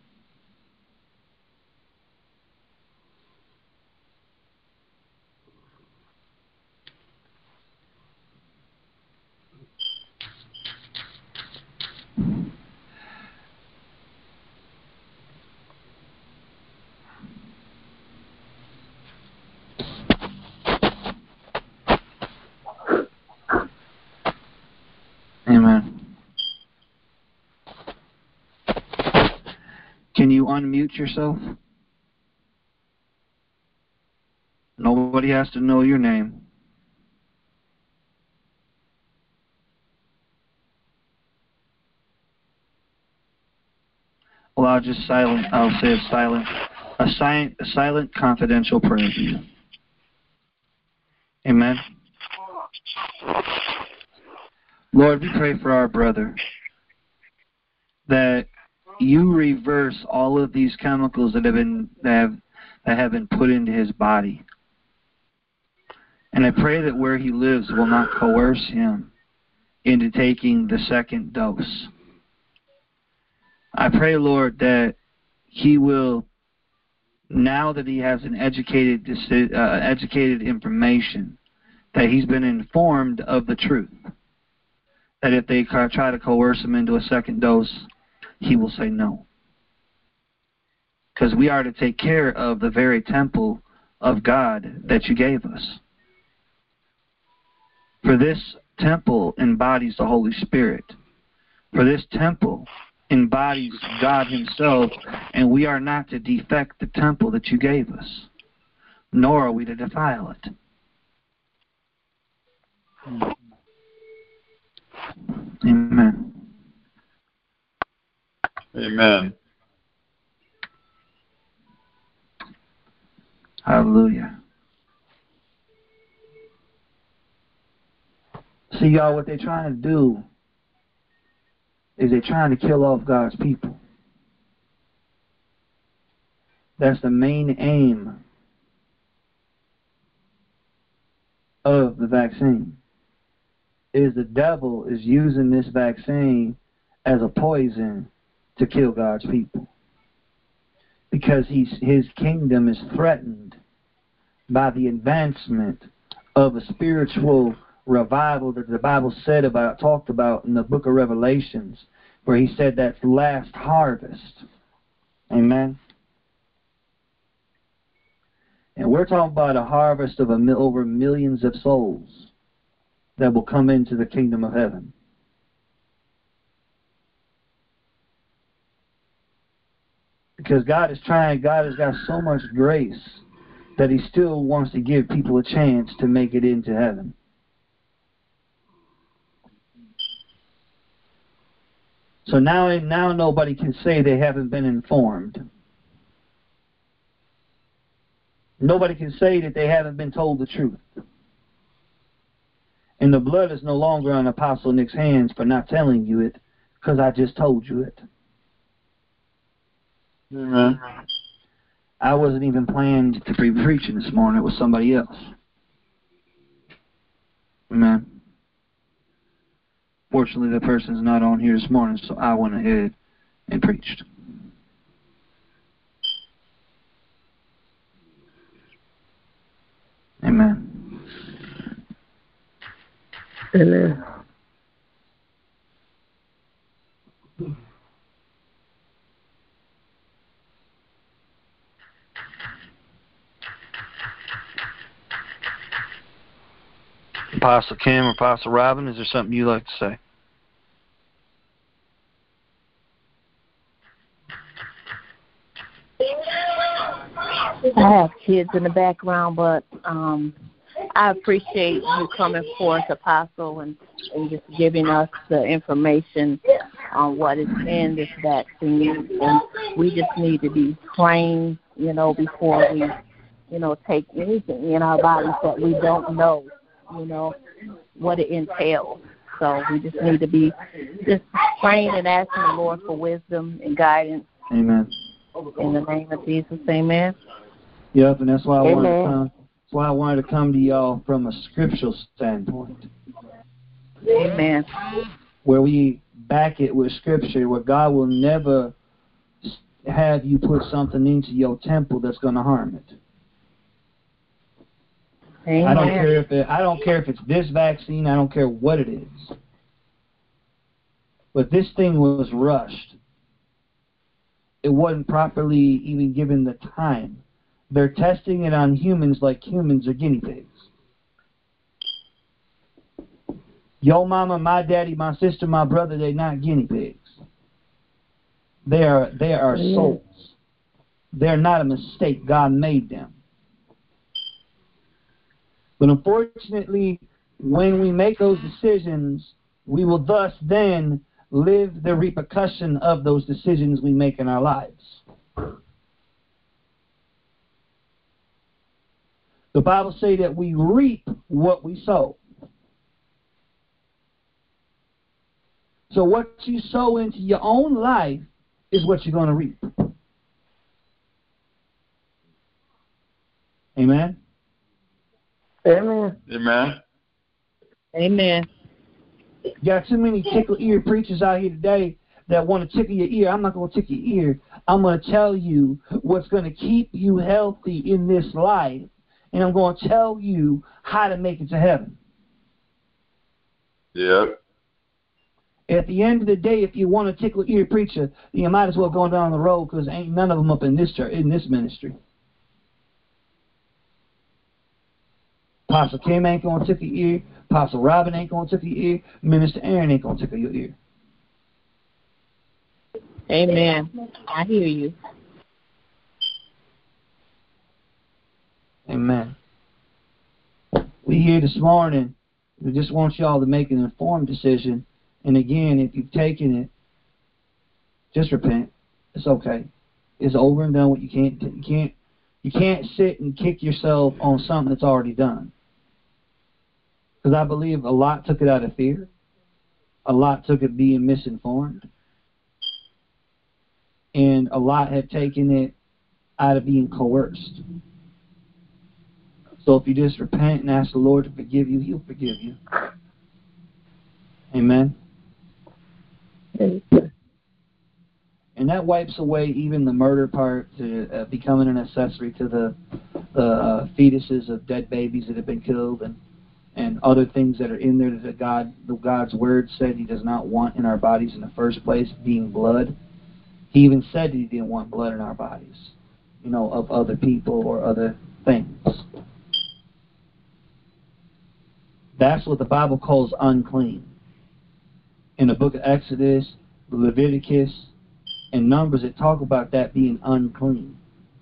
Speaker 6: Amen. Can you unmute yourself? Nobody has to know your name. Well, I'll just silent, I'll say a silent, a silent, a silent confidential prayer for you. Amen. Lord, we pray for our brother that you reverse all of these chemicals that have been that have, that have been put into his body. And I pray that where he lives will not coerce him into taking the second dose. I pray, Lord, that he will, now that he has an educated, uh, educated information, that he's been informed of the truth, that if they try to coerce him into a second dose, he will say no. Because we are to take care of the very temple of God that you gave us. For this temple embodies the Holy Spirit. For this temple embodies God himself, and we are not to defect the temple that you gave us, nor are we to defile it. Amen.
Speaker 7: Amen.
Speaker 6: Hallelujah. See, y'all, what they're trying to do is they're trying to kill off God's people. That's the main aim of the vaccine. Is the devil is using this vaccine as a poison to kill God's people. Because he's, his kingdom is threatened by the advancement of a spiritual revival that the Bible said about, talked about in the book of Revelations, where he said that's last harvest. Amen. And we're talking about a harvest of a mil- over millions of souls that will come into the kingdom of heaven. Because God is trying, God has got so much grace that he still wants to give people a chance to make it into heaven. So now, now nobody can say they haven't been informed. Nobody can say that they haven't been told the truth. And the blood is no longer on Apostle Nick's hands for not telling you it, because I just told you it.
Speaker 7: Amen.
Speaker 6: I wasn't even planned to be preaching this morning. It was somebody else. Amen. Fortunately, the person's not on here this morning, so I went ahead and preached. Amen.
Speaker 4: Amen.
Speaker 6: Apostle Kim or Apostle Robin, is there something you'd like to say?
Speaker 2: I have kids in the background, but um, I appreciate you coming forth, Apostle, and, and just giving us the information on what is in this vaccine. And we just need to be trained, you know, before we, you know, take anything in our bodies that we don't know, you know, what it entails. So we just need to be just trained and asking the Lord for wisdom and guidance.
Speaker 6: Amen.
Speaker 2: In the name of Jesus, amen.
Speaker 6: Yep, and that's why I
Speaker 4: Amen.
Speaker 6: wanted to come. That's why I wanted to come to y'all from a scriptural standpoint,
Speaker 2: Amen.
Speaker 6: where we back it with scripture, where God will never have you put something into your temple that's going to harm it.
Speaker 2: Amen.
Speaker 6: I don't care if it, I don't care if it's this vaccine. I don't care what it is. But this thing was rushed. It wasn't properly even given the time. They're testing it on humans like humans are guinea pigs. Your mama, my daddy, my sister, my brother, they're not guinea pigs. They are, they are souls. They're not a mistake. God made them. But unfortunately, when we make those decisions, we will thus then live the repercussion of those decisions we make in our lives. The Bible says that we reap what we sow. So what you sow into your own life is what you're going to reap. Amen?
Speaker 4: Amen.
Speaker 7: Amen.
Speaker 2: Amen.
Speaker 6: You got too many tickle ear preachers out here today that want to tickle your ear. I'm not going to tickle your ear. I'm going to tell you what's going to keep you healthy in this life. And I'm going to tell you how to make it to heaven.
Speaker 7: Yep.
Speaker 6: At the end of the day, if you want a tickle ear preacher, you might as well go down the road because ain't none of them up in this church, in this ministry. Apostle Kim ain't going to tickle your ear. Apostle Robin ain't going to tickle your ear. Minister Aaron ain't going to tickle your ear.
Speaker 2: Amen. I hear you.
Speaker 6: Amen. We here this morning, we just want y'all to make an informed decision. And again, if you've taken it, just repent. It's okay. It's over and done with. You can't, you can't, you can't sit and kick yourself on something that's already done. Because I believe a lot took it out of fear. A lot took it being misinformed. And a lot had taken it out of being coerced. So if you just repent and ask the Lord to forgive you, He'll forgive you. Amen. And that wipes away even the murder part, to uh, becoming an accessory to the, the uh, fetuses of dead babies that have been killed, and and other things that are in there that God, the God's Word said He does not want in our bodies in the first place, being blood. He even said that He didn't want blood in our bodies, you know, of other people or other things. That's what the Bible calls unclean. In the book of Exodus, Leviticus, and Numbers, it talk about that being unclean.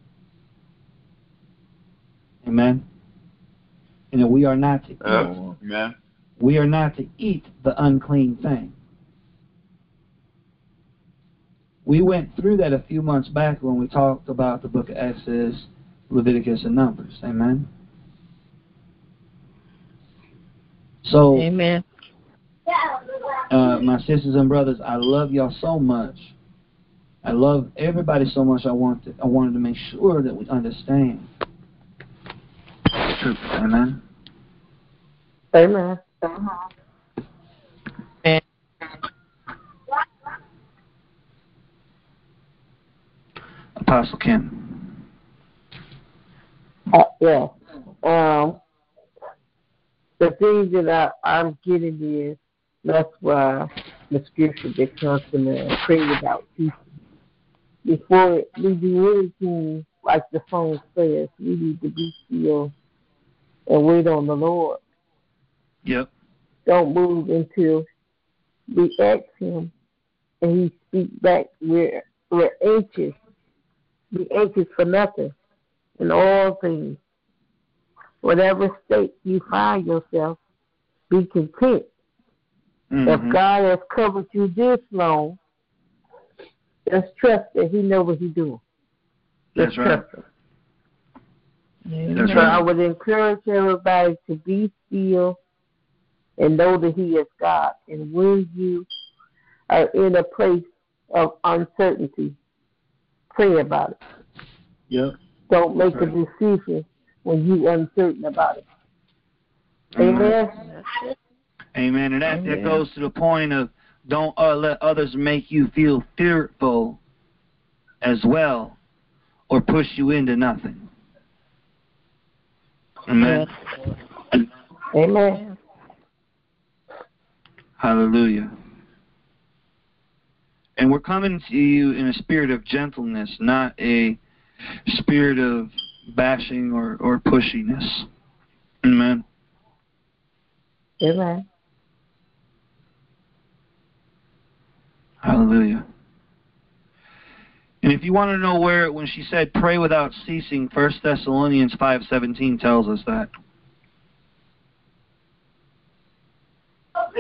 Speaker 6: Amen. And that we are not to eat.
Speaker 7: Uh, amen.
Speaker 6: We are not to eat the unclean thing. We went through that a few months back when we talked about the book of Exodus, Leviticus, and Numbers. Amen. So,
Speaker 2: Amen.
Speaker 6: Uh, my sisters and brothers, I love y'all so much. I love everybody so much. I want to, I wanted to make sure that we understand the truth. Amen.
Speaker 4: Amen.
Speaker 2: Amen.
Speaker 6: Apostle Kim.
Speaker 4: Uh, yeah. Um. The thing that I, I'm getting is, that's why the scripture that comes to me, pray without ceasing. Before we do anything, like the song says, we need to be still and wait on the Lord.
Speaker 6: Yep.
Speaker 4: Don't move until we ask Him and He speaks back. We're, we're anxious. Be anxious for nothing in all things. Whatever state you find yourself, be content. Mm-hmm. If God has covered you this long, just trust that He knows what He's doing. Just
Speaker 6: That's right.
Speaker 4: Him.
Speaker 6: That's
Speaker 4: so
Speaker 6: right.
Speaker 4: I would encourage everybody to be still and know that He is God. And when you are in a place of uncertainty, pray about it.
Speaker 6: Yep.
Speaker 4: Don't make
Speaker 6: That's
Speaker 4: a
Speaker 6: right.
Speaker 4: decision when you're uncertain about it. Amen?
Speaker 6: Amen. And that,
Speaker 2: Amen.
Speaker 6: that goes to the point of don't uh, let others make you feel fearful as well or push you into nothing. Amen.
Speaker 2: Yes.
Speaker 4: Amen.
Speaker 6: Hallelujah. And we're coming to you in a spirit of gentleness, not a spirit of bashing or, or pushiness. Amen.
Speaker 4: Amen.
Speaker 6: Hallelujah. And if you want to know where, when she said pray without ceasing, First Thessalonians five seventeen tells us that.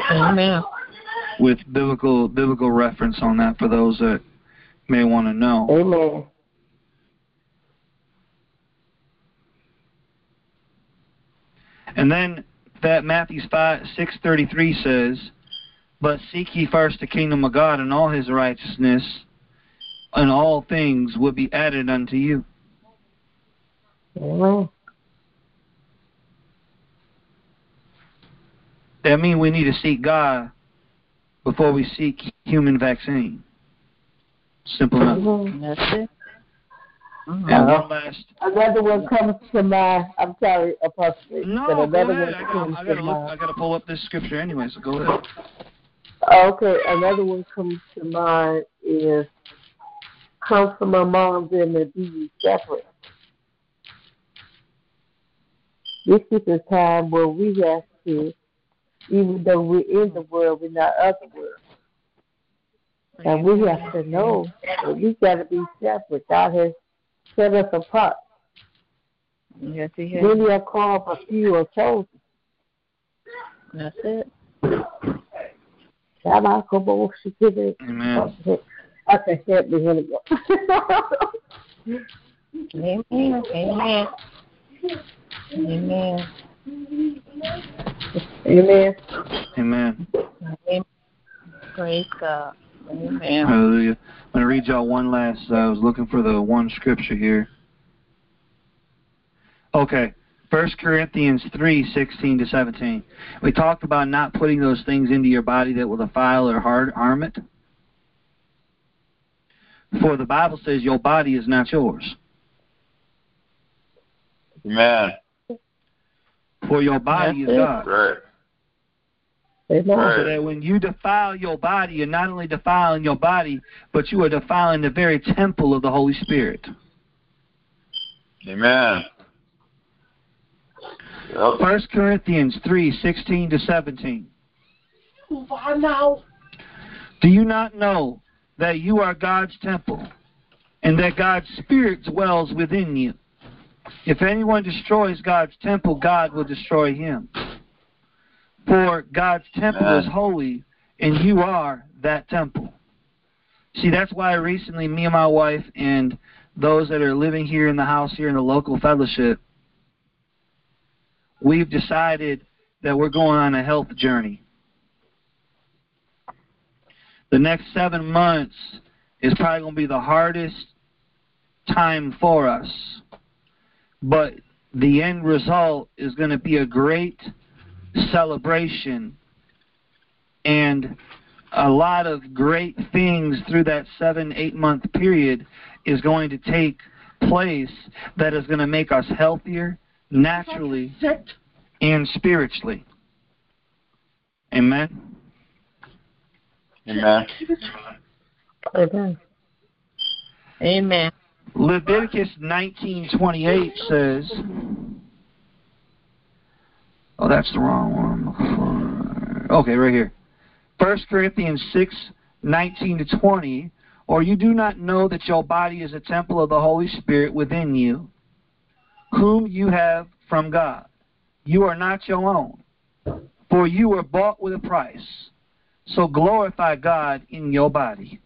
Speaker 2: Amen.
Speaker 6: with biblical biblical reference on that for those that may want to know.
Speaker 4: Amen.
Speaker 6: And then that Matthew five six thirty three says, "But seek ye first the kingdom of God and all His righteousness, and all things will be added unto you."
Speaker 4: Amen.
Speaker 6: That means we need to seek God before we seek human vaccine. Simple enough.
Speaker 4: Mhm.
Speaker 2: That's it.
Speaker 6: And
Speaker 4: Uh,
Speaker 6: one last.
Speaker 4: Another one comes to mind. I'm sorry, Apostle.
Speaker 6: No,
Speaker 4: but
Speaker 6: go
Speaker 4: another
Speaker 6: ahead.
Speaker 4: one
Speaker 6: I
Speaker 4: comes
Speaker 6: gotta, I
Speaker 4: to
Speaker 6: gotta look.
Speaker 4: mind.
Speaker 6: I gotta pull up this scripture anyway. So go ahead.
Speaker 4: Okay, another one comes to mind is come from among them and be ye separate. This is a time where we have to, even though we're in the world, we're not of the world. And we have to know that we got to be separate. God has set us apart.
Speaker 2: Yes, He has.
Speaker 4: Many are called, but few are chosen.
Speaker 2: That's it.
Speaker 4: Amen.
Speaker 6: Amen.
Speaker 4: I can help me when it
Speaker 2: Amen. Amen. Amen.
Speaker 4: Amen.
Speaker 6: Amen.
Speaker 2: Amen. Praise God. Amen.
Speaker 6: Hallelujah. I'm going to read y'all one last. Uh, I was looking for the one scripture here. Okay. First Corinthians three sixteen to seventeen. We talked about not putting those things into your body that will defile or hard harm it. For the Bible says your body is not yours.
Speaker 7: Amen.
Speaker 6: For your body
Speaker 2: That's
Speaker 6: is
Speaker 2: it.
Speaker 6: God.
Speaker 7: Right.
Speaker 4: Amen.
Speaker 7: Right.
Speaker 6: So that when you defile your body, you're not only defiling your body, but you are defiling the very temple of the Holy Spirit.
Speaker 7: Amen. Yep.
Speaker 6: First Corinthians three sixteen to seventeen.
Speaker 3: Move on now.
Speaker 6: Do you not know that you are God's temple, and that God's Spirit dwells within you? If anyone destroys God's temple, God will destroy him. For God's temple
Speaker 7: Amen.
Speaker 6: is holy, and you are that temple. See, that's why recently me and my wife and those that are living here in the house here in the local fellowship, we've decided that we're going on a health journey. The next seven months is probably going to be the hardest time for us. But the end result is going to be a great celebration and a lot of great things through that seven, eight month period is going to take place that is going to make us healthier naturally and spiritually. Amen.
Speaker 7: Amen.
Speaker 4: Amen.
Speaker 2: Amen.
Speaker 6: Leviticus nineteen twenty-eight says, oh, that's the wrong one. Okay, right here. First Corinthians six nineteen to twenty, or you do not know that your body is a temple of the Holy Spirit within you, whom you have from God. You are not your own, for you were bought with a price. So glorify God in your body.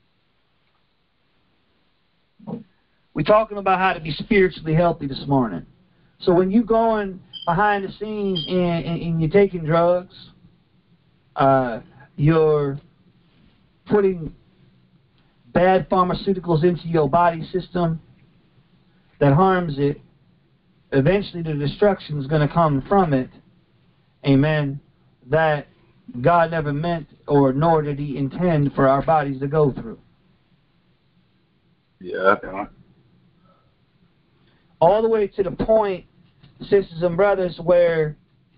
Speaker 6: We're talking about how to be spiritually healthy this morning. So when you're going behind the scenes and, and, and you're taking drugs, uh, you're putting bad pharmaceuticals into your body system that harms it, eventually the destruction is going to come from it. Amen. That God never meant or nor did He intend for our bodies to go through.
Speaker 7: Yeah.
Speaker 6: All the way to the point, sisters and brothers, where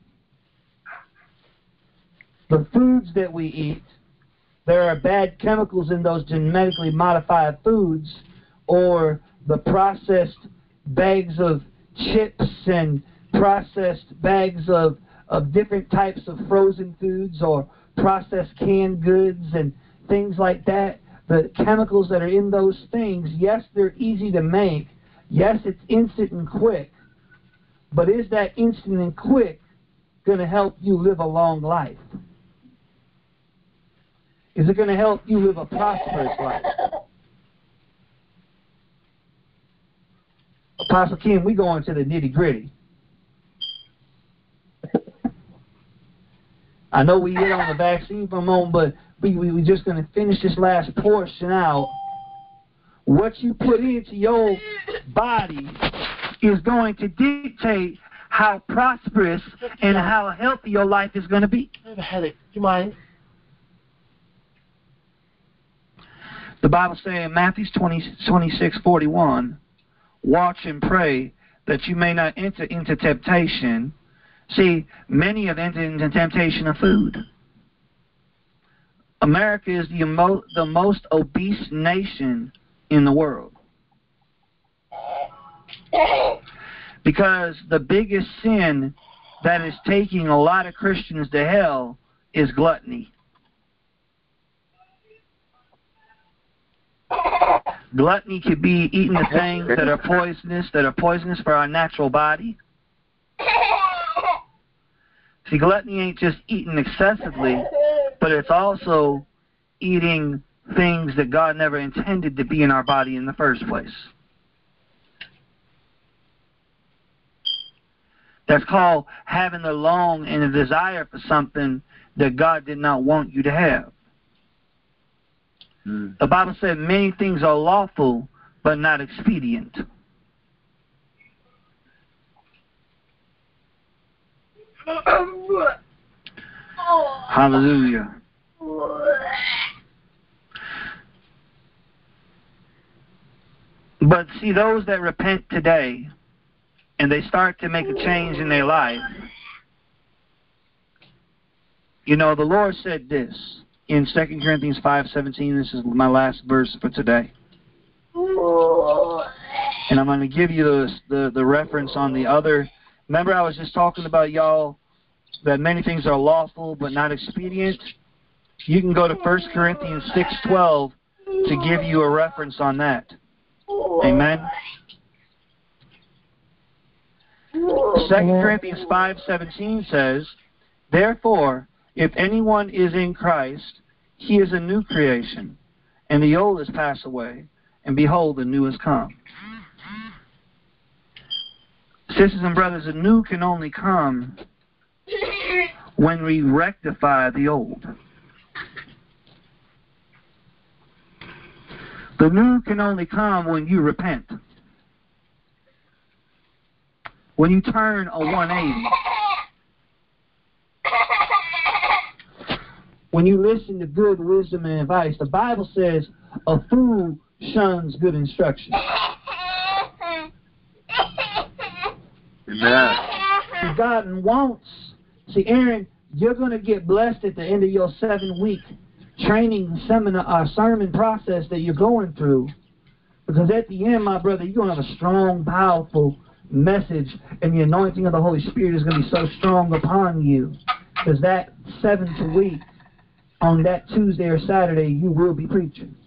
Speaker 6: the foods that we eat, there are bad chemicals in those genetically modified foods, or the processed bags of chips and processed bags of, of different types of frozen foods or processed canned goods and things like that. The chemicals that are in those things, yes, they're easy to make. Yes, it's instant and quick. But is that instant and quick going to help you live a long life? Is it going to help you live a prosperous life? Apostle Kim, we go into the nitty-gritty. I know we hit on the vaccine for a moment, but we, we, we're just going to finish this last portion out. What you put into your body is going to dictate how prosperous and how healthy your life is going to be.
Speaker 3: I have a headache. Do you mind?
Speaker 6: The Bible says in Matthew twenty-six forty-one, watch and pray that you may not enter into temptation. See, many have entered into temptation of food. America is the, emo the most obese nation in the world. Because the biggest sin that is taking a lot of Christians to hell is gluttony. Gluttony could be eating the things that are poisonous, that are poisonous for our natural body. See, gluttony ain't just eating excessively, but it's also eating things that God never intended to be in our body in the first place. That's called having the long and a desire for something that God did not want you to have. Mm. The Bible said many things are lawful, but not expedient. Hallelujah. But see, those that repent today and they start to make a change in their life, you know, the Lord said this in Second Corinthians five seventeen. This is my last verse for today. And I'm going to give you the, the, the reference on the other. Remember I was just talking about, y'all, that many things are lawful but not expedient? You can go to First Corinthians six twelve to give you a reference on that. Amen? Second Corinthians five seventeen says, therefore, if anyone is in Christ, he is a new creation, and the old has passed away, and behold, the new has come. Sisters and brothers, the new can only come when we rectify the old. The new can only come when you repent. When you turn a one eighty. When you listen to good wisdom and advice. The Bible says a fool shuns good instruction.
Speaker 7: Amen.
Speaker 6: See, God wants. See, Aaron, you're going to get blessed at the end of your seven-week training seminar or sermon process that you're going through. Because at the end, my brother, you're going to have a strong, powerful message, and the anointing of the Holy Spirit is going to be so strong upon you. Because that seventh week, on that Tuesday or Saturday, you will be preaching.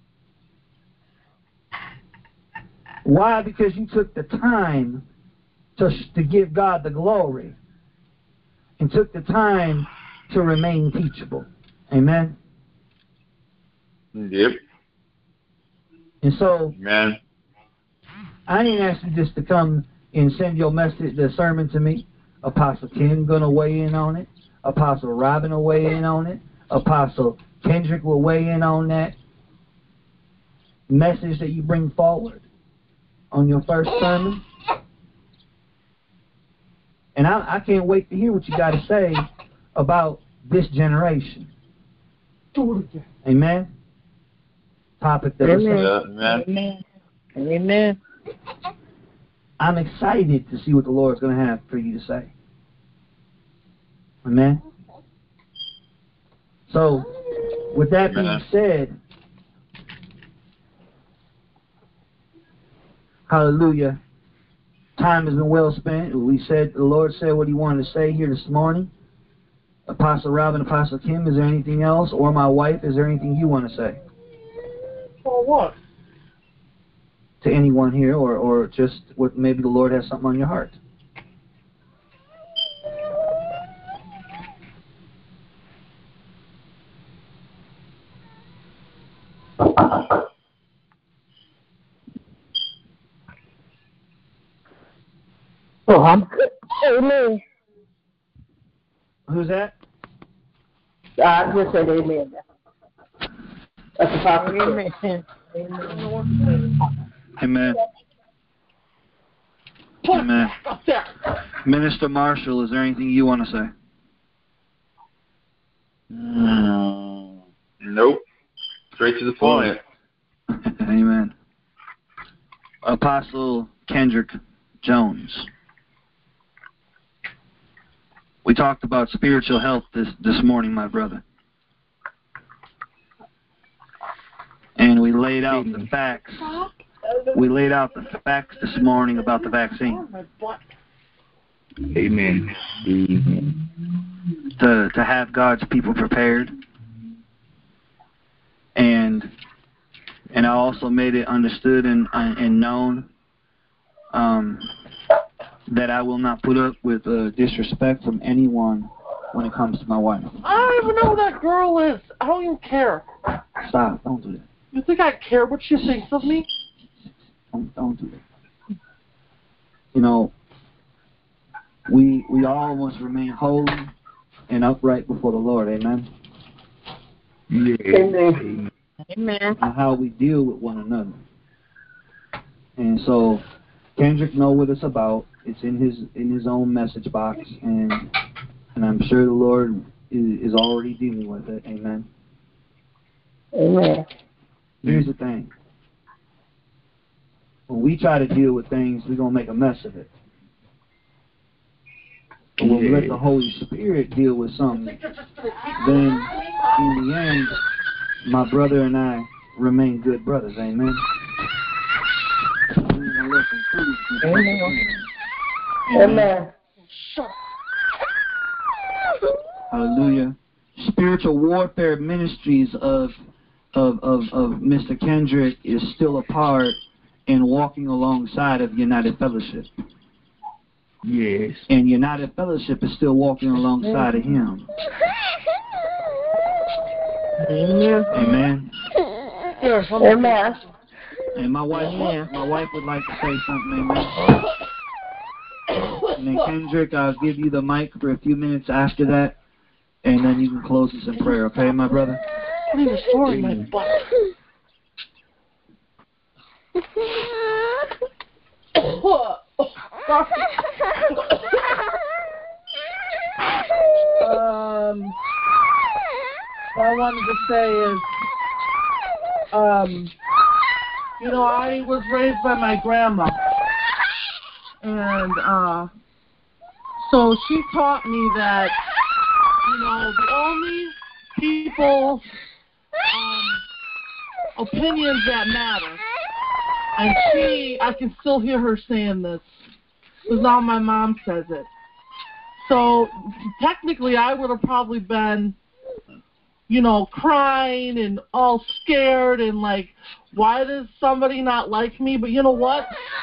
Speaker 6: Why? Because you took the time to, to give God the glory and took the time to remain teachable. Amen?
Speaker 7: Yep.
Speaker 6: And so,
Speaker 7: Amen.
Speaker 6: I ain't asked you just to come and send your message, the sermon to me. Apostle Ken going to weigh in on it. Apostle Robin will weigh in on it. Apostle Kendrick will weigh in on that message that you bring forward on your first sermon. And I, I can't wait to hear what you got to say about this generation. Amen? Topic that
Speaker 4: Amen.
Speaker 7: Yeah, amen.
Speaker 2: Amen. Amen.
Speaker 6: I'm excited to see what the Lord's going to have for you to say. Amen? So, with that being
Speaker 7: Amen.
Speaker 6: said, hallelujah, time has been well spent. We said, the Lord said what he wanted to say here this morning. Apostle Robin, Apostle Kim, is there anything else? Or my wife, is there anything you want to say?
Speaker 3: For what?
Speaker 6: To anyone here, or, or just what maybe the Lord has something on your heart.
Speaker 4: Oh, I'm good. Amen.
Speaker 6: Who's that?
Speaker 4: I just said amen. That's the proper
Speaker 2: Amen.
Speaker 4: Amen.
Speaker 6: Amen. Amen.
Speaker 3: Up there.
Speaker 6: Minister Marshall, is there anything you want to say?
Speaker 7: Mm, nope. Straight to the point.
Speaker 6: Amen. Apostle Kendrick Jones. We talked about spiritual health this, this morning, my brother. And we laid out the facts. We laid out the facts this morning about the vaccine.
Speaker 8: Amen. Amen.
Speaker 6: To to have God's people prepared. And and I also made it understood and and known um, that I will not put up with uh, disrespect from anyone when it comes to my wife.
Speaker 3: I don't even know who that girl is. I don't even care.
Speaker 6: Stop! Don't do that.
Speaker 3: You think I care what she thinks of me?
Speaker 6: Don't don't do that. You know, we we all must remain holy and upright before the Lord. Amen.
Speaker 8: Yeah.
Speaker 4: Amen.
Speaker 2: Amen.
Speaker 6: And how we deal with one another. And so Kendrick know what it's about. It's in his in his own message box, and and I'm sure the Lord is, is already dealing with it. Amen.
Speaker 4: Amen.
Speaker 6: Here's the thing. When we try to deal with things, we're gonna make a mess of it. But when we let the Holy Spirit deal with something, then in the end, my brother and I remain good brothers. Amen.
Speaker 4: Amen. Amen.
Speaker 6: Hallelujah. Spiritual Warfare Ministries of of of, of Mister Kendrick is still a part and walking alongside of United Fellowship.
Speaker 8: Yes.
Speaker 6: And United Fellowship is still walking alongside of him.
Speaker 2: Amen.
Speaker 6: Amen.
Speaker 4: Amen.
Speaker 6: And my wife,
Speaker 2: Amen.
Speaker 6: my wife would like to say something. Amen. And then Kendrick, I'll give you the mic for a few minutes after that, and then you can close us in prayer. Okay, my brother?
Speaker 3: I need a story in my butt.
Speaker 2: um, what I wanted to say is,
Speaker 3: Um, you know, I was raised by my grandma, and uh, so she taught me that, you know, the only people, um, opinions that matter. And she, I can still hear her saying this, because now my mom says it. So technically, I would have probably been, you know, crying and all scared and like, why does somebody not like me? But you know what?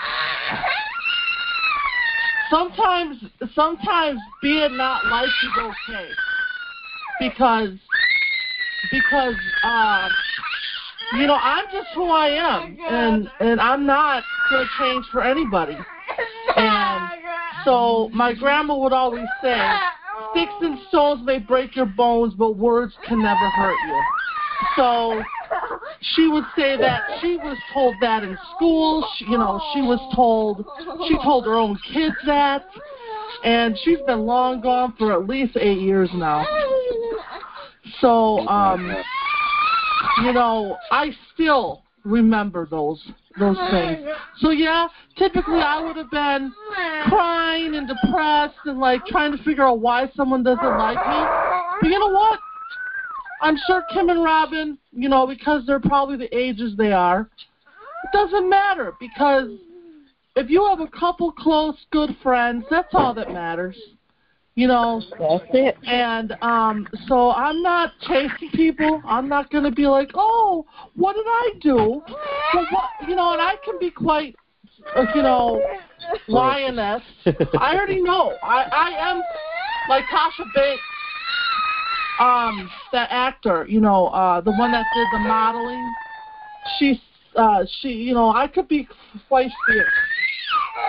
Speaker 3: Sometimes, sometimes being not liked is okay, because, because, uh, you know, I'm just who I am, and and I'm not gonna change for anybody. And so my grandma would always say, sticks and stones may break your bones, but words can never hurt you. So she would say that she was told that in school. She, you know, she was told, she told her own kids that, and she's been long gone for at least eight years now. So, um, you know, I still remember those those things. So yeah, typically I would have been crying and depressed and like trying to figure out why someone doesn't like me. But you know what? I'm sure Kim and Robin, you know, because they're probably the ages they are, it doesn't matter, because if you have a couple close, good friends, that's all that matters. You know,
Speaker 2: that's it.
Speaker 3: And um, so I'm not chasing people. I'm not going to be like, oh, what did I do? Well, what, you know, and I can be quite, uh, you know, lioness. I already know. I, I am like Tasha Banks, um, that actor, you know, uh, the one that did the modeling. She's, uh, she, you know, I could be quite fierce.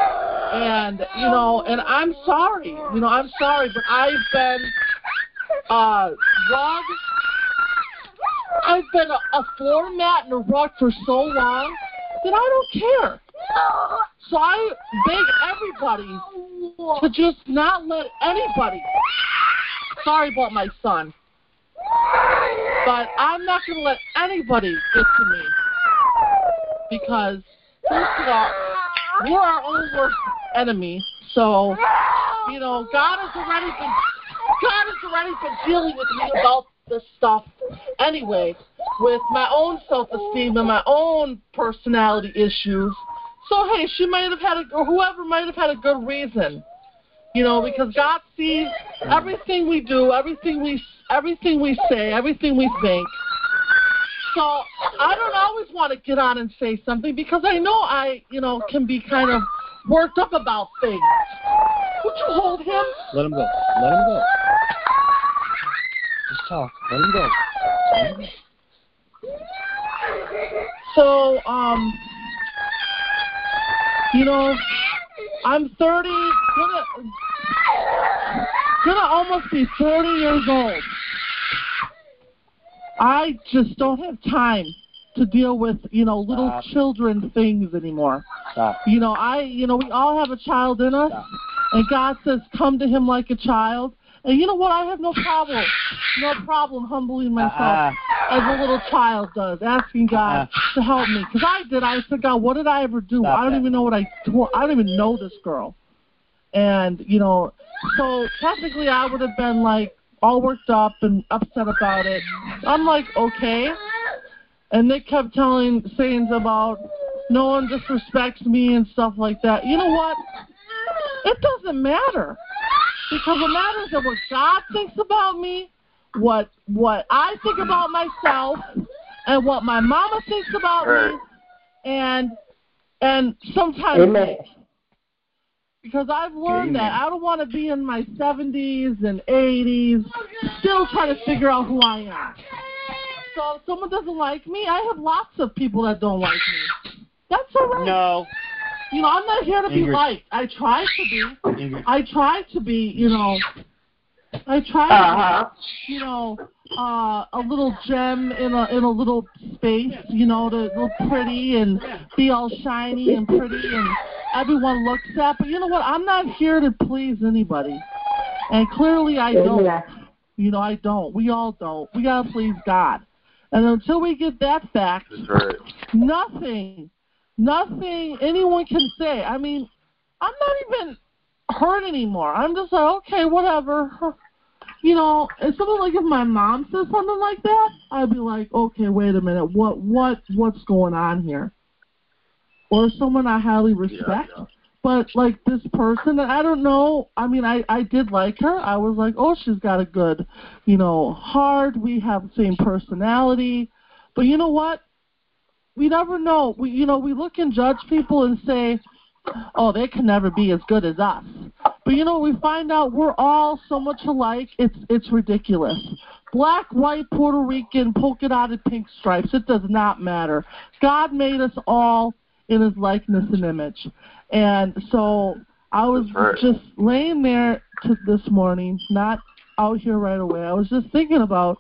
Speaker 3: And, you know, and I'm sorry. You know, I'm sorry, but I've been uh, rug. I've been a, a floor mat and a rug for so long that I don't care. So I beg everybody to just not let anybody. Sorry about my son. But I'm not going to let anybody get to me. Because, first of all, we're our own worst enemy. So, you know, God has already been God has already been dealing with me about this stuff anyway, with my own self-esteem and my own personality issues. So, hey, she might have had a, or whoever might have had a good reason, you know, because God sees everything we do, everything we, everything we say, everything we think. So I don't always want to get on and say something because I know I, you know, can be kind of worked up about things. Would you hold him?
Speaker 6: Let him go. Let him go. Just talk. Let him go. Let him go.
Speaker 3: So, um, you know, I'm thirty, gonna, gonna almost be thirty years old. I just don't have time to deal with, you know, little
Speaker 6: Stop.
Speaker 3: children things anymore.
Speaker 6: Stop.
Speaker 3: You know, I, you know, we all have a child in us,
Speaker 6: Stop.
Speaker 3: and God says, come to him like a child. And you know what? I have no problem, no problem humbling myself
Speaker 6: Uh-uh.
Speaker 3: as a little child does, asking God
Speaker 6: Uh-uh.
Speaker 3: to help me. Because I did. I said, God, what did I ever do?
Speaker 6: Stop
Speaker 3: I don't
Speaker 6: that.
Speaker 3: even know what I, I don't even know this girl. And, you know, so technically I would have been like, all worked up and upset about it. I'm like, okay. And they kept telling, saying about no one disrespects me and stuff like that. You know what? It doesn't matter. Because it matters that what God thinks about me, what what I think about myself, and what my mama thinks about
Speaker 7: Right.
Speaker 3: me, and and sometimes
Speaker 4: Amen.
Speaker 3: because I've learned
Speaker 6: Amen.
Speaker 3: that I don't want to be in my seventies and eighties still trying to figure out who I am. So if someone doesn't like me, I have lots of people that don't like me. That's all right.
Speaker 6: No.
Speaker 3: You know, I'm not here to be
Speaker 6: Ingrid.
Speaker 3: liked. I try to be.
Speaker 6: Ingrid.
Speaker 3: I try to be, you know, I try
Speaker 4: Uh-huh.
Speaker 3: to be, you know, uh, a little gem in a in a little space, you know, to look pretty and be all shiny and pretty and everyone looks at. But you know what? I'm not here to please anybody. And clearly I don't.
Speaker 4: Amen.
Speaker 3: You know, I don't. We all don't. We got to please God. And until we get that fact,
Speaker 7: That's right.
Speaker 3: nothing, nothing anyone can say. I mean, I'm not even hurt anymore. I'm just like, okay, whatever. You know, and something like if my mom says something like that, I'd be like, okay, wait a minute, what, what, what's going on here? Or someone I highly respect.
Speaker 7: Yeah, yeah.
Speaker 3: But like this person, I don't know. I mean, I, I did like her. I was like, oh, she's got a good, you know, heart. We have the same personality. But you know what? We never know. We, you know, we look and judge people and say, oh, they can never be as good as us. But you know, we find out we're all so much alike. It's it's ridiculous. Black, white, Puerto Rican, polka dotted pink stripes. It does not matter. God made us all in his likeness and image. And so I was
Speaker 7: That's right.
Speaker 3: just laying there to this morning, not out here right away. I was just thinking about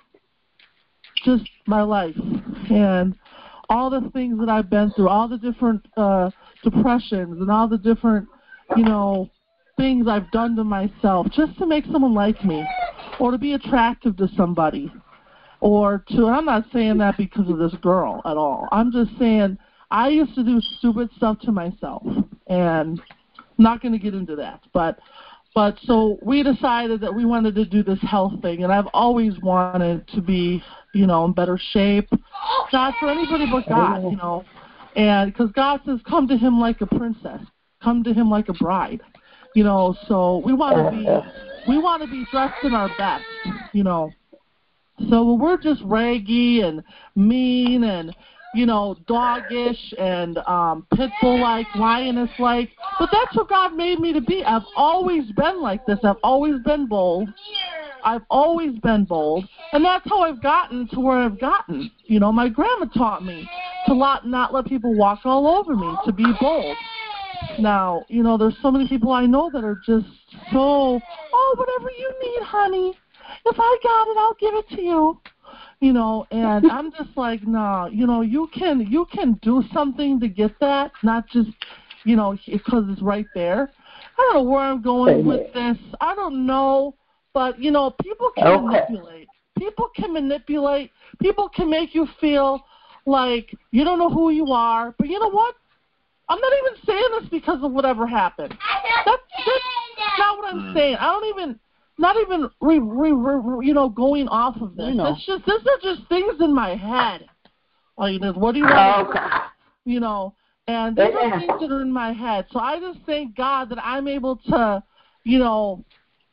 Speaker 3: just my life and all the things that I've been through, all the different uh, depressions and all the different, you know, things I've done to myself just to make someone like me or to be attractive to somebody or to, I'm not saying that because of this girl at all. I'm just saying I used to do stupid stuff to myself, and I'm not going to get into that. But but so we decided that we wanted to do this health thing, and I've always wanted to be, you know, in better shape. Not for anybody but God, you know. And because God says, come to him like a princess. Come to him like a bride. You know, so we want to be we want to be dressed in our best, you know. So we're just raggy and mean and, you know, doggish and um, pit bull-like, lioness-like. But that's what God made me to be. I've always been like this. I've always been bold. I've always been bold. And that's how I've gotten to where I've gotten. You know, my grandma taught me to lot, not let people walk all over me, to be bold. Now, you know, there's so many people I know that are just so, oh, whatever you need, honey. If I got it, I'll give it to you. You know, and I'm just like, nah, you know, you can you can do something to get that, not just, you know, because it's right there. I don't know where I'm going with this. I don't know, but, you know, people can okay. manipulate. People can manipulate. People can make you feel like you don't know who you are. But you know what? I'm not even saying this because of whatever happened. That's, that's not what I'm saying. I don't even, not even, re, re, re, you know, going off of this.
Speaker 4: know.
Speaker 3: It's just, these are just things in my head. Like, what do you want?
Speaker 4: Okay.
Speaker 3: You know, and these are things that are in my head. So I just thank God that I'm able to, you know,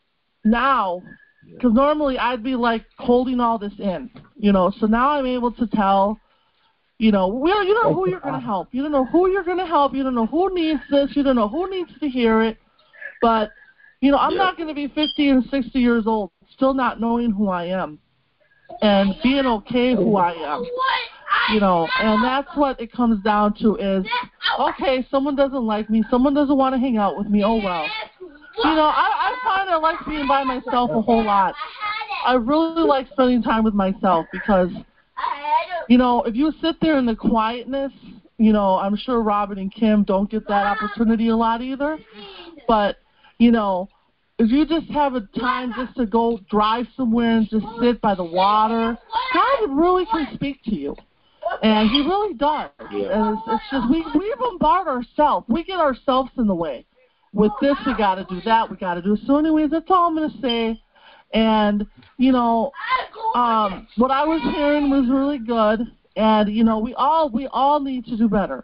Speaker 3: now, because normally I'd be like holding all this in, you know. So now I'm able to tell, you know, we don't, you don't know who you're going to help. You don't know who you're going to help. You don't know who needs this. You don't know who needs to hear it. But, you know, I'm yeah. not going to be fifty and sixty years old still not knowing who I am and being okay who I am. You know, and that's what it comes down to is, okay, someone doesn't like me. Someone doesn't want to hang out with me. Oh, well. You know, I, I find I like being by myself a whole lot. I really like spending time with myself because, you know, if you sit there in the quietness, you know, I'm sure Robin and Kim don't get that opportunity a lot either. But, you know, if you just have a time just to go drive somewhere and just sit by the water, God really can speak to you. And he really does. And it's, it's just, we, we bombard ourselves. We get ourselves in the way. With this, we got to do that. We got to do. So anyways, that's all I'm going to say. And, you know, um, what I was hearing was really good. And, you know, we all we all need to do better.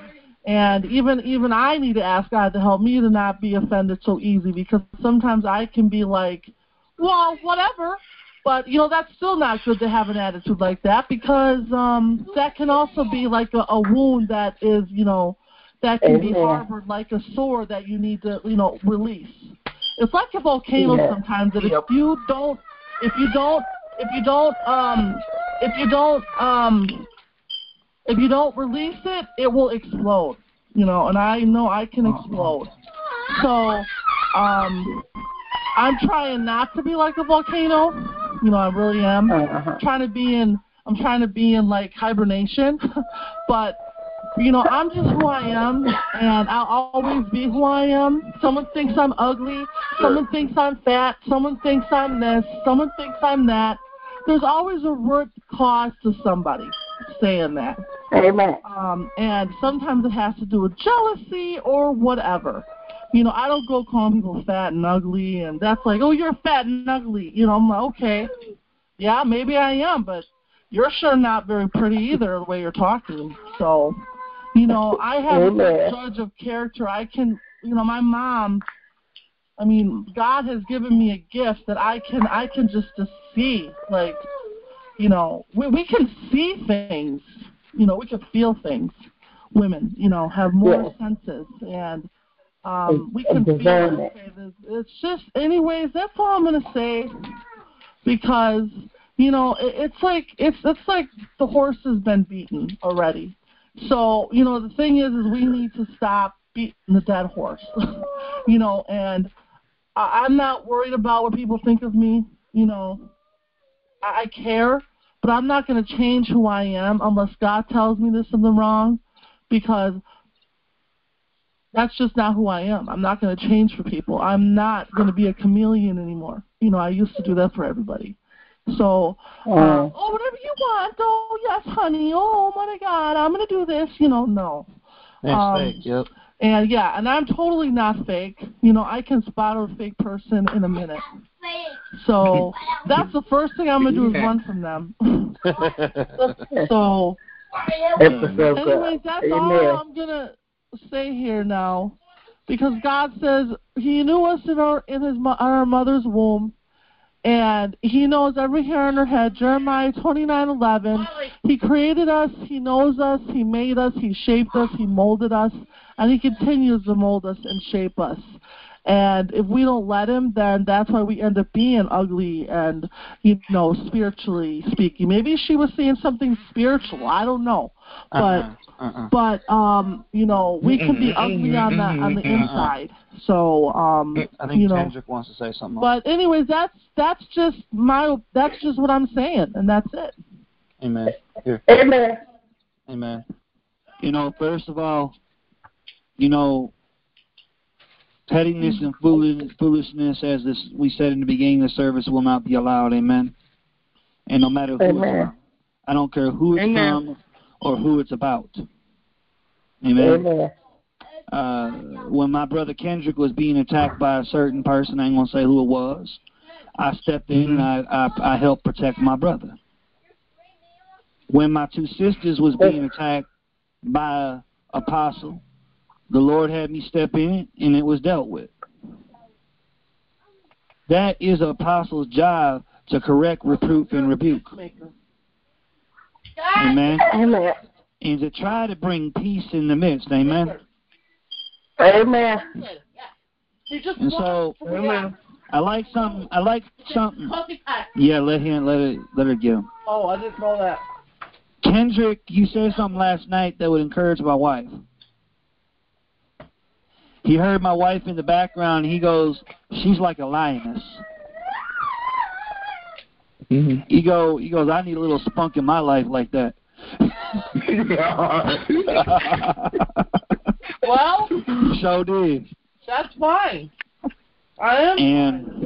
Speaker 3: And even even I need to ask God to help me to not be offended so easy, because sometimes I can be like, well, whatever. But, you know, that's still not good to have an attitude like that, because um, that can also be like a, a wound that is, you know, that can be harbored like a sore that you need to, you know, release. It's like a volcano yeah. sometimes that if you don't, if you don't, if you don't, um, if you don't, um, if you don't release it, it will explode. You know, and I know I can explode. So, um, I'm trying not to be like a volcano. You know, I really am. Uh-huh. trying to be in, I'm trying to be in like hibernation, but. You know, I'm just who I am, and I'll always be who I am. Someone thinks I'm ugly. Someone thinks I'm fat. Someone thinks I'm this. Someone thinks I'm that. There's always a root cause to somebody saying that.
Speaker 4: Amen.
Speaker 3: Um, and sometimes it has to do with jealousy or whatever. You know, I don't go calling people fat and ugly, and that's like, oh, you're fat and ugly. You know, I'm like, okay, yeah, maybe I am, but you're sure not very pretty either the way you're talking. So... You know, I have Amen. a judge of character. I can, you know, my mom, I mean, God has given me a gift that I can, I can just to see, like, you know, we, we can see things, you know, we can feel things. Women, you know, have more yeah. senses, and um, we can feel it. It's just, anyways, that's all I'm going to say, because, you know, it, it's like, it's, it's like the horse has been beaten already. So, you know, the thing is, is we need to stop beating the dead horse, you know, and I, I'm not worried about what people think of me, you know. I, I care, but I'm not going to change who I am unless God tells me there's something wrong, because that's just not who I am. I'm not going to change for people. I'm not going to be a chameleon anymore. You know, I used to do that for everybody. So, uh, oh, whatever you want. Oh, yes, honey. Oh, my God, I'm going to do this. You know, no.
Speaker 9: That's
Speaker 3: um,
Speaker 9: fake, yep.
Speaker 3: And, yeah, and I'm totally not fake. You know, I can spot a fake person in a minute. So that's the first thing I'm going to do is run from them. So, anyways, that's all I'm going to say here now, because God says he knew us in our, in his, in our mother's womb. And he knows every hair on our head. Jeremiah twenty-nine eleven. He created us. He knows us. He made us. He shaped us. He molded us. And he continues to mold us and shape us. And if we don't let him, then that's why we end up being ugly and, you know, spiritually speaking. Maybe she was seeing something spiritual. I don't know. But,
Speaker 6: Uh-uh. Uh-uh.
Speaker 3: but um, you know, we can be ugly on the on the inside. So, um,
Speaker 6: I think
Speaker 3: you know.
Speaker 6: Kendrick wants to say something.
Speaker 3: But anyways, that's that's just my that's just what I'm saying, and that's it.
Speaker 6: Amen. Here.
Speaker 4: Amen.
Speaker 6: Amen.
Speaker 1: You know, first of all, you know, pettiness and foolish, foolishness, as this we said in the beginning of the service, will not be allowed. Amen. And no matter who
Speaker 4: Amen.
Speaker 1: it's from, I don't care who it's
Speaker 4: Amen.
Speaker 1: from or who it's about. Amen.
Speaker 4: Amen.
Speaker 1: Uh, when my brother Kendrick was being attacked by a certain person, I ain't gonna say who it was, I stepped in and I, I I helped protect my brother. When my two sisters was being attacked by an apostle, the Lord had me step in and it was dealt with. That is an apostle's job, to correct, reproof, and rebuke. Amen.
Speaker 4: Amen.
Speaker 1: And to try to bring peace in the midst. Amen.
Speaker 4: Amen.
Speaker 1: And so,
Speaker 4: Amen.
Speaker 1: I like something. I like something. Yeah, let him. Let it. Let her get him.
Speaker 3: Oh, I didn't know that.
Speaker 1: Kendrick, you said something last night that would encourage my wife. He heard my wife in the background. And he goes, "She's like a lioness."
Speaker 8: Mm-hmm.
Speaker 1: He go. He goes, "I need a little spunk in my life like that."
Speaker 3: Well,
Speaker 1: So did.
Speaker 3: that's fine. I am.
Speaker 1: And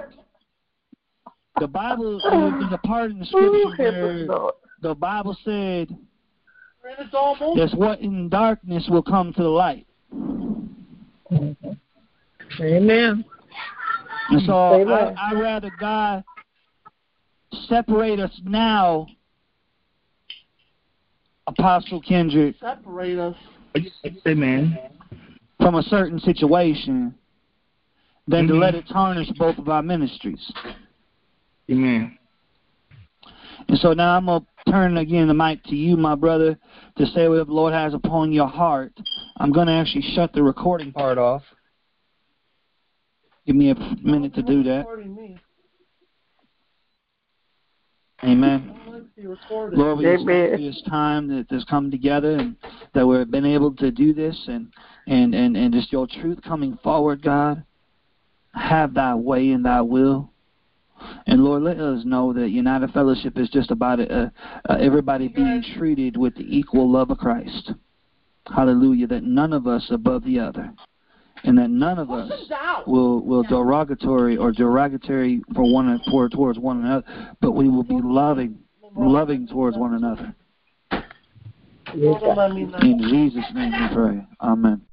Speaker 1: the Bible, there's a part in the scripture where the Bible said
Speaker 3: It's almost.
Speaker 1: that's what in darkness will come to the light.
Speaker 4: Amen.
Speaker 1: And so
Speaker 4: Amen.
Speaker 1: I, I'd rather God separate us now, Apostle Kendrick,
Speaker 3: Separate us.
Speaker 8: Amen.
Speaker 1: from a certain situation than
Speaker 8: Mhm.
Speaker 1: to let it tarnish both of our ministries.
Speaker 8: Amen.
Speaker 1: And so now I'm going to turn again the mic to you, my brother, to say what the Lord has upon your heart. I'm going to actually shut the recording part off. Give me a minute to do that.
Speaker 3: Recording me.
Speaker 1: Amen.
Speaker 3: I want to be recorded.
Speaker 1: Lord, we just
Speaker 4: Amen.
Speaker 1: thank you for this time that has come together and that we've been able to do this and, and, and, and just your truth coming forward, God. Have thy way and thy will. And Lord, let us know that United Fellowship is just about uh, uh, everybody being treated with the equal love of Christ. Hallelujah. That none of us above the other. And that none of us will will derogatory or derogatory for one for towards one another, but we will be loving, loving towards one another.
Speaker 3: Let me know.
Speaker 1: In Jesus' name we pray. Amen.